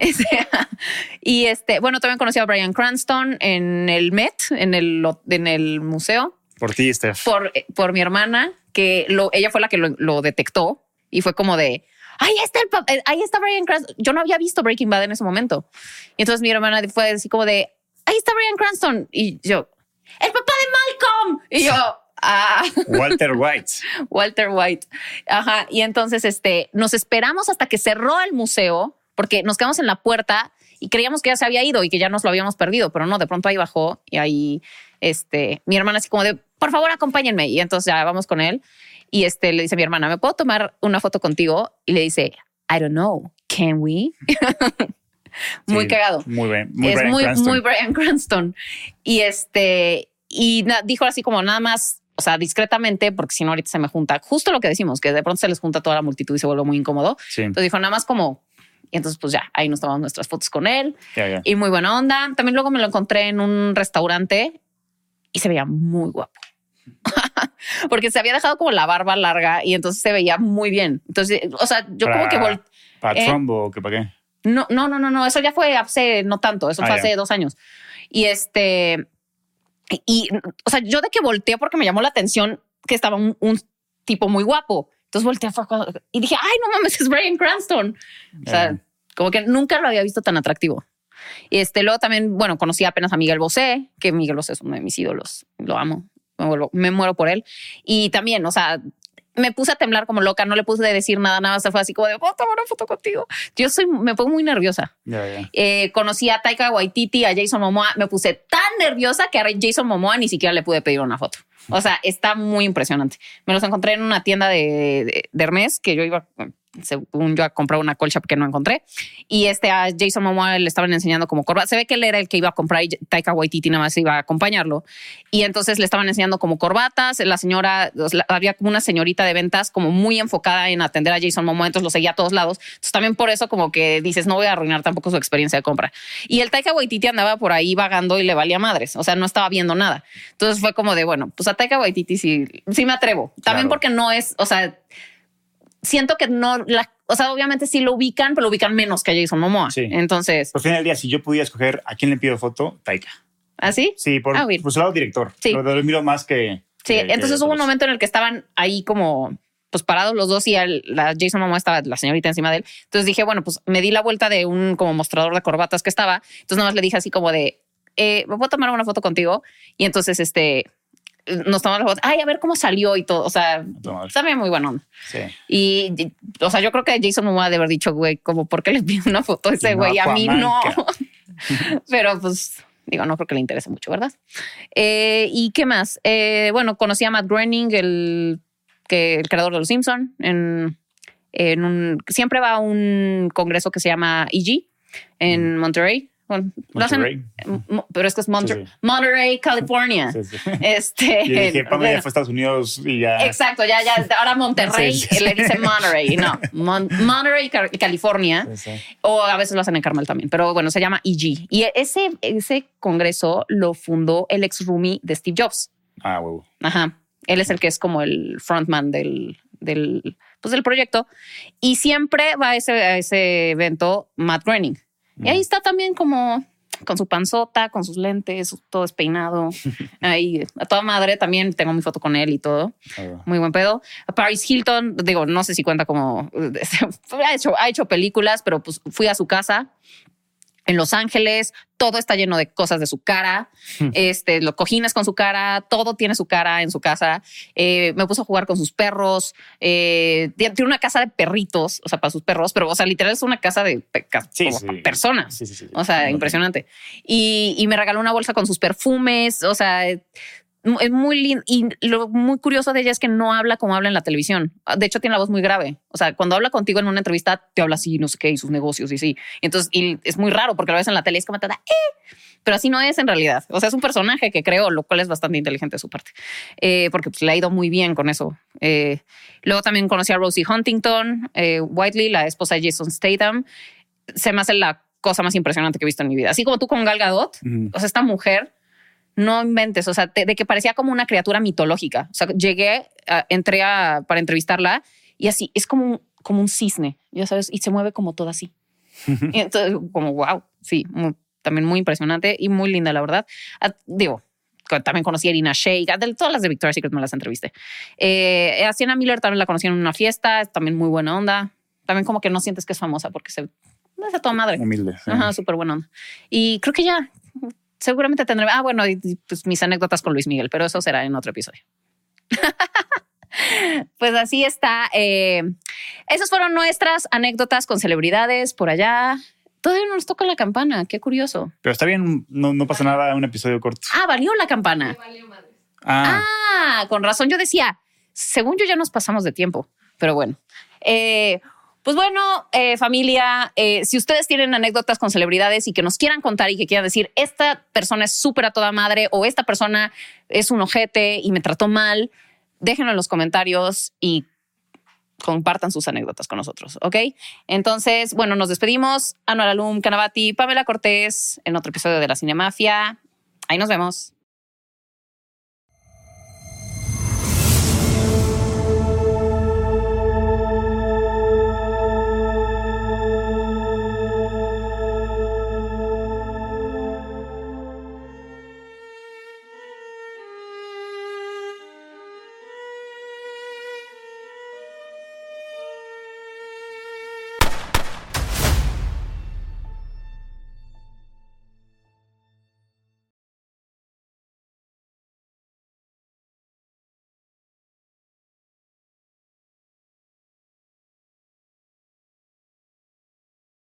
Y este, bueno, también conocí a Bryan Cranston en el Met, en el, en el museo. Por ti, Steph. Por, por mi hermana, que lo, ella fue la que lo, lo detectó y fue como de, ahí está el ahí está Bryan Cranston. Yo no había visto Breaking Bad en ese momento. Y entonces mi hermana fue así como de, ahí está Bryan Cranston. Y yo, el papá de Malcolm. Y yo, ah. Walter White. Walter White. Ajá. Y entonces este, nos esperamos hasta que cerró el museo porque nos quedamos en la puerta y creíamos que ya se había ido y que ya nos lo habíamos perdido, pero no, de pronto ahí bajó y ahí este, mi hermana así como de, por favor, acompáñenme. Y entonces ya vamos con él. Y este le dice a mi hermana, ¿me puedo tomar una foto contigo? Y le dice, I don't know, can we? Muy sí, cagado. Muy bien. Muy es Bryan muy, Cranston. muy Bryan Cranston. Y este, y na, dijo así como nada más, o sea, discretamente, porque si no ahorita se me junta justo lo que decimos, que de pronto se les junta toda la multitud y se vuelve muy incómodo. Sí. Entonces dijo nada más como, y entonces pues ya, ahí nos tomamos nuestras fotos con él. Yeah, yeah. Y muy buena onda. También luego me lo encontré en un restaurante y se veía muy guapo. Porque se había dejado como la barba larga y entonces se veía muy bien. Entonces, o sea, yo para, como que vol- ¿Para eh, Trump o qué para qué? No, no, no, no, no. Eso ya fue hace no tanto. Eso ah, fue ya. hace dos años. Y este, y, o sea, yo de que volteé porque me llamó la atención que estaba un, un tipo muy guapo. Entonces volteé y dije, ay, no mames, es Bryan Cranston. O sea, eh. como que nunca lo había visto tan atractivo. Y este, luego también, bueno, conocí apenas a Miguel Bosé, que Miguel Bosé es uno de mis ídolos. Lo amo. Me, vuelvo, me muero por él. Y también, o sea, me puse a temblar como loca. No le puse de decir nada, nada más se fue así como de, oh, tomar una foto contigo. Yo soy, me pongo muy nerviosa. Yeah, yeah. Eh, conocí a Taika Waititi, a Jason Momoa. Me puse tan nerviosa que a Jason Momoa ni siquiera le pude pedir una foto. O sea, está muy impresionante. Me los encontré en una tienda de, de, de Hermes que yo iba, según yo, a comprar una colcha que no encontré. Y este a Jason Momoa le estaban enseñando como corbata. Se ve que él era el que iba a comprar y Taika Waititi nada más iba a acompañarlo. Y entonces le estaban enseñando como corbatas. La señora, había como una señorita de ventas como muy enfocada en atender a Jason Momoa. Entonces lo seguía a todos lados. Entonces también por eso como que dices, no voy a arruinar tampoco su experiencia de compra. Y el Taika Waititi andaba por ahí vagando y le valía madres. O sea, no estaba viendo nada. Entonces fue como de, bueno, pues a Taika Waititi sí, sí me atrevo. También claro. Porque no es, o sea, siento que no, la, o sea, obviamente sí lo ubican, pero lo ubican menos que a Jason Momoa. Sí. Entonces, por fin del día, si yo pudiera escoger a quién le pido foto, Taika. ¿Ah, sí? Sí, por, ah, por su lado director. Sí. Lo, lo miro más que. Sí, que, entonces que hubo un momento en el que estaban ahí como pues parados los dos y el, la Jason Momoa estaba la señorita encima de él. Entonces dije, bueno, pues me di la vuelta de un como mostrador de corbatas que estaba. Entonces nada más le dije así como de, eh, ¿me puedo tomar una foto contigo? Y entonces este nos tomamos la foto. Ay, a ver cómo salió y todo. O sea, también muy bueno. Sí. Y, y, o sea, yo creo que Jason Momoa debe haber dicho, güey, como, ¿por qué le pido una foto a ese güey? No, a mí no. Pero pues, digo, no creo que le interese mucho, ¿verdad? Eh, ¿Y qué más? Eh, bueno, conocí a Matt Groening, el, que, el creador de Los Simpson, en, en un, siempre va a un congreso que se llama E G en mm. Monterrey. Bueno, Monterrey. Hacen, pero es que es Monter- sí, sí. Monterey, California. Sí, sí. Este, y dije, Pablo bueno, ya fue a Estados Unidos y ya. Exacto, ya, ya. Ahora Monterrey sí, sí. le dice Monterey. No, Mon- Monterey, California. Sí, sí. O a veces lo hacen en Carmel también. Pero bueno, se llama E G. Y ese, ese congreso lo fundó el ex roomie de Steve Jobs. Ah, huevo. Ajá. Él es el que es como el frontman del, del, pues del proyecto. Y siempre va a ese, a ese evento Matt Groening. Y ahí está también como con su panzota, con sus lentes, todo despeinado. Ahí a toda madre también tengo mi foto con él y todo. Oh. Muy buen pedo. A Paris Hilton, digo, no sé si cuenta como ha hecho, ha hecho películas, pero pues fui a su casa en Los Ángeles. Todo está lleno de cosas de su cara. Este, los cojines con su cara, todo tiene su cara en su casa. Eh, me puso a jugar con sus perros. Eh, tiene una casa de perritos, o sea, para sus perros, pero, o sea, literal es una casa de pe- sí, como sí. para personas. Sí, sí, sí. O sea, no, impresionante. Y, y me regaló una bolsa con sus perfumes. O sea, Es muy lindo. Y lo muy curioso de ella es que no habla como habla en la televisión. De hecho, tiene la voz muy grave. O sea, cuando habla contigo en una entrevista, te habla así, no sé qué, y sus negocios y sí. Y entonces y es muy raro porque lo ves en la tele y es como te da, eh. Pero así no es en realidad. O sea, es un personaje que creó, lo cual es bastante inteligente de su parte. Eh, porque pues, le ha ido muy bien con eso. Eh, luego también conocí a Rosie Huntington, eh, Whiteley, la esposa de Jason Statham. Se me hace la cosa más impresionante que he visto en mi vida. Así como tú con Gal Gadot. Uh-huh. O sea, esta mujer... No inventes, o sea, te, de que parecía como una criatura mitológica. O sea, llegué, a, entré a, para entrevistarla y así, es como un, como un cisne, ya sabes, y se mueve como todo así. Y entonces, como wow, sí, muy, también muy impresionante y muy linda, la verdad. A, digo, también conocí a Irina Shayk, de todas las de Victoria's Secret me las entrevisté. Eh, a Sienna Miller también la conocí en una fiesta, también muy buena onda. También como que no sientes que es famosa porque se hace toda madre. Humilde. Sí. Ajá, súper buena onda. Y creo que ya... Seguramente tendré, ah, bueno, y, pues mis anécdotas con Luis Miguel, pero eso será en otro episodio. Pues así está. Eh, esas fueron nuestras anécdotas con celebridades por allá. Todavía no nos toca la campana, qué curioso. Pero está bien, no, no pasa nada, un episodio corto. Ah, valió la campana. Valió madre. Ah. ah, con razón. Yo decía, según yo ya nos pasamos de tiempo, pero bueno. Eh, Pues bueno, eh, familia, eh, si ustedes tienen anécdotas con celebridades y que nos quieran contar y que quieran decir esta persona es súper a toda madre o esta persona es un ojete y me trató mal, déjenlo en los comentarios y compartan sus anécdotas con nosotros, ¿ok? Entonces, bueno, nos despedimos. Anwar Alum, Canavati, Pamela Cortés en otro episodio de La Cinemafia. Ahí nos vemos.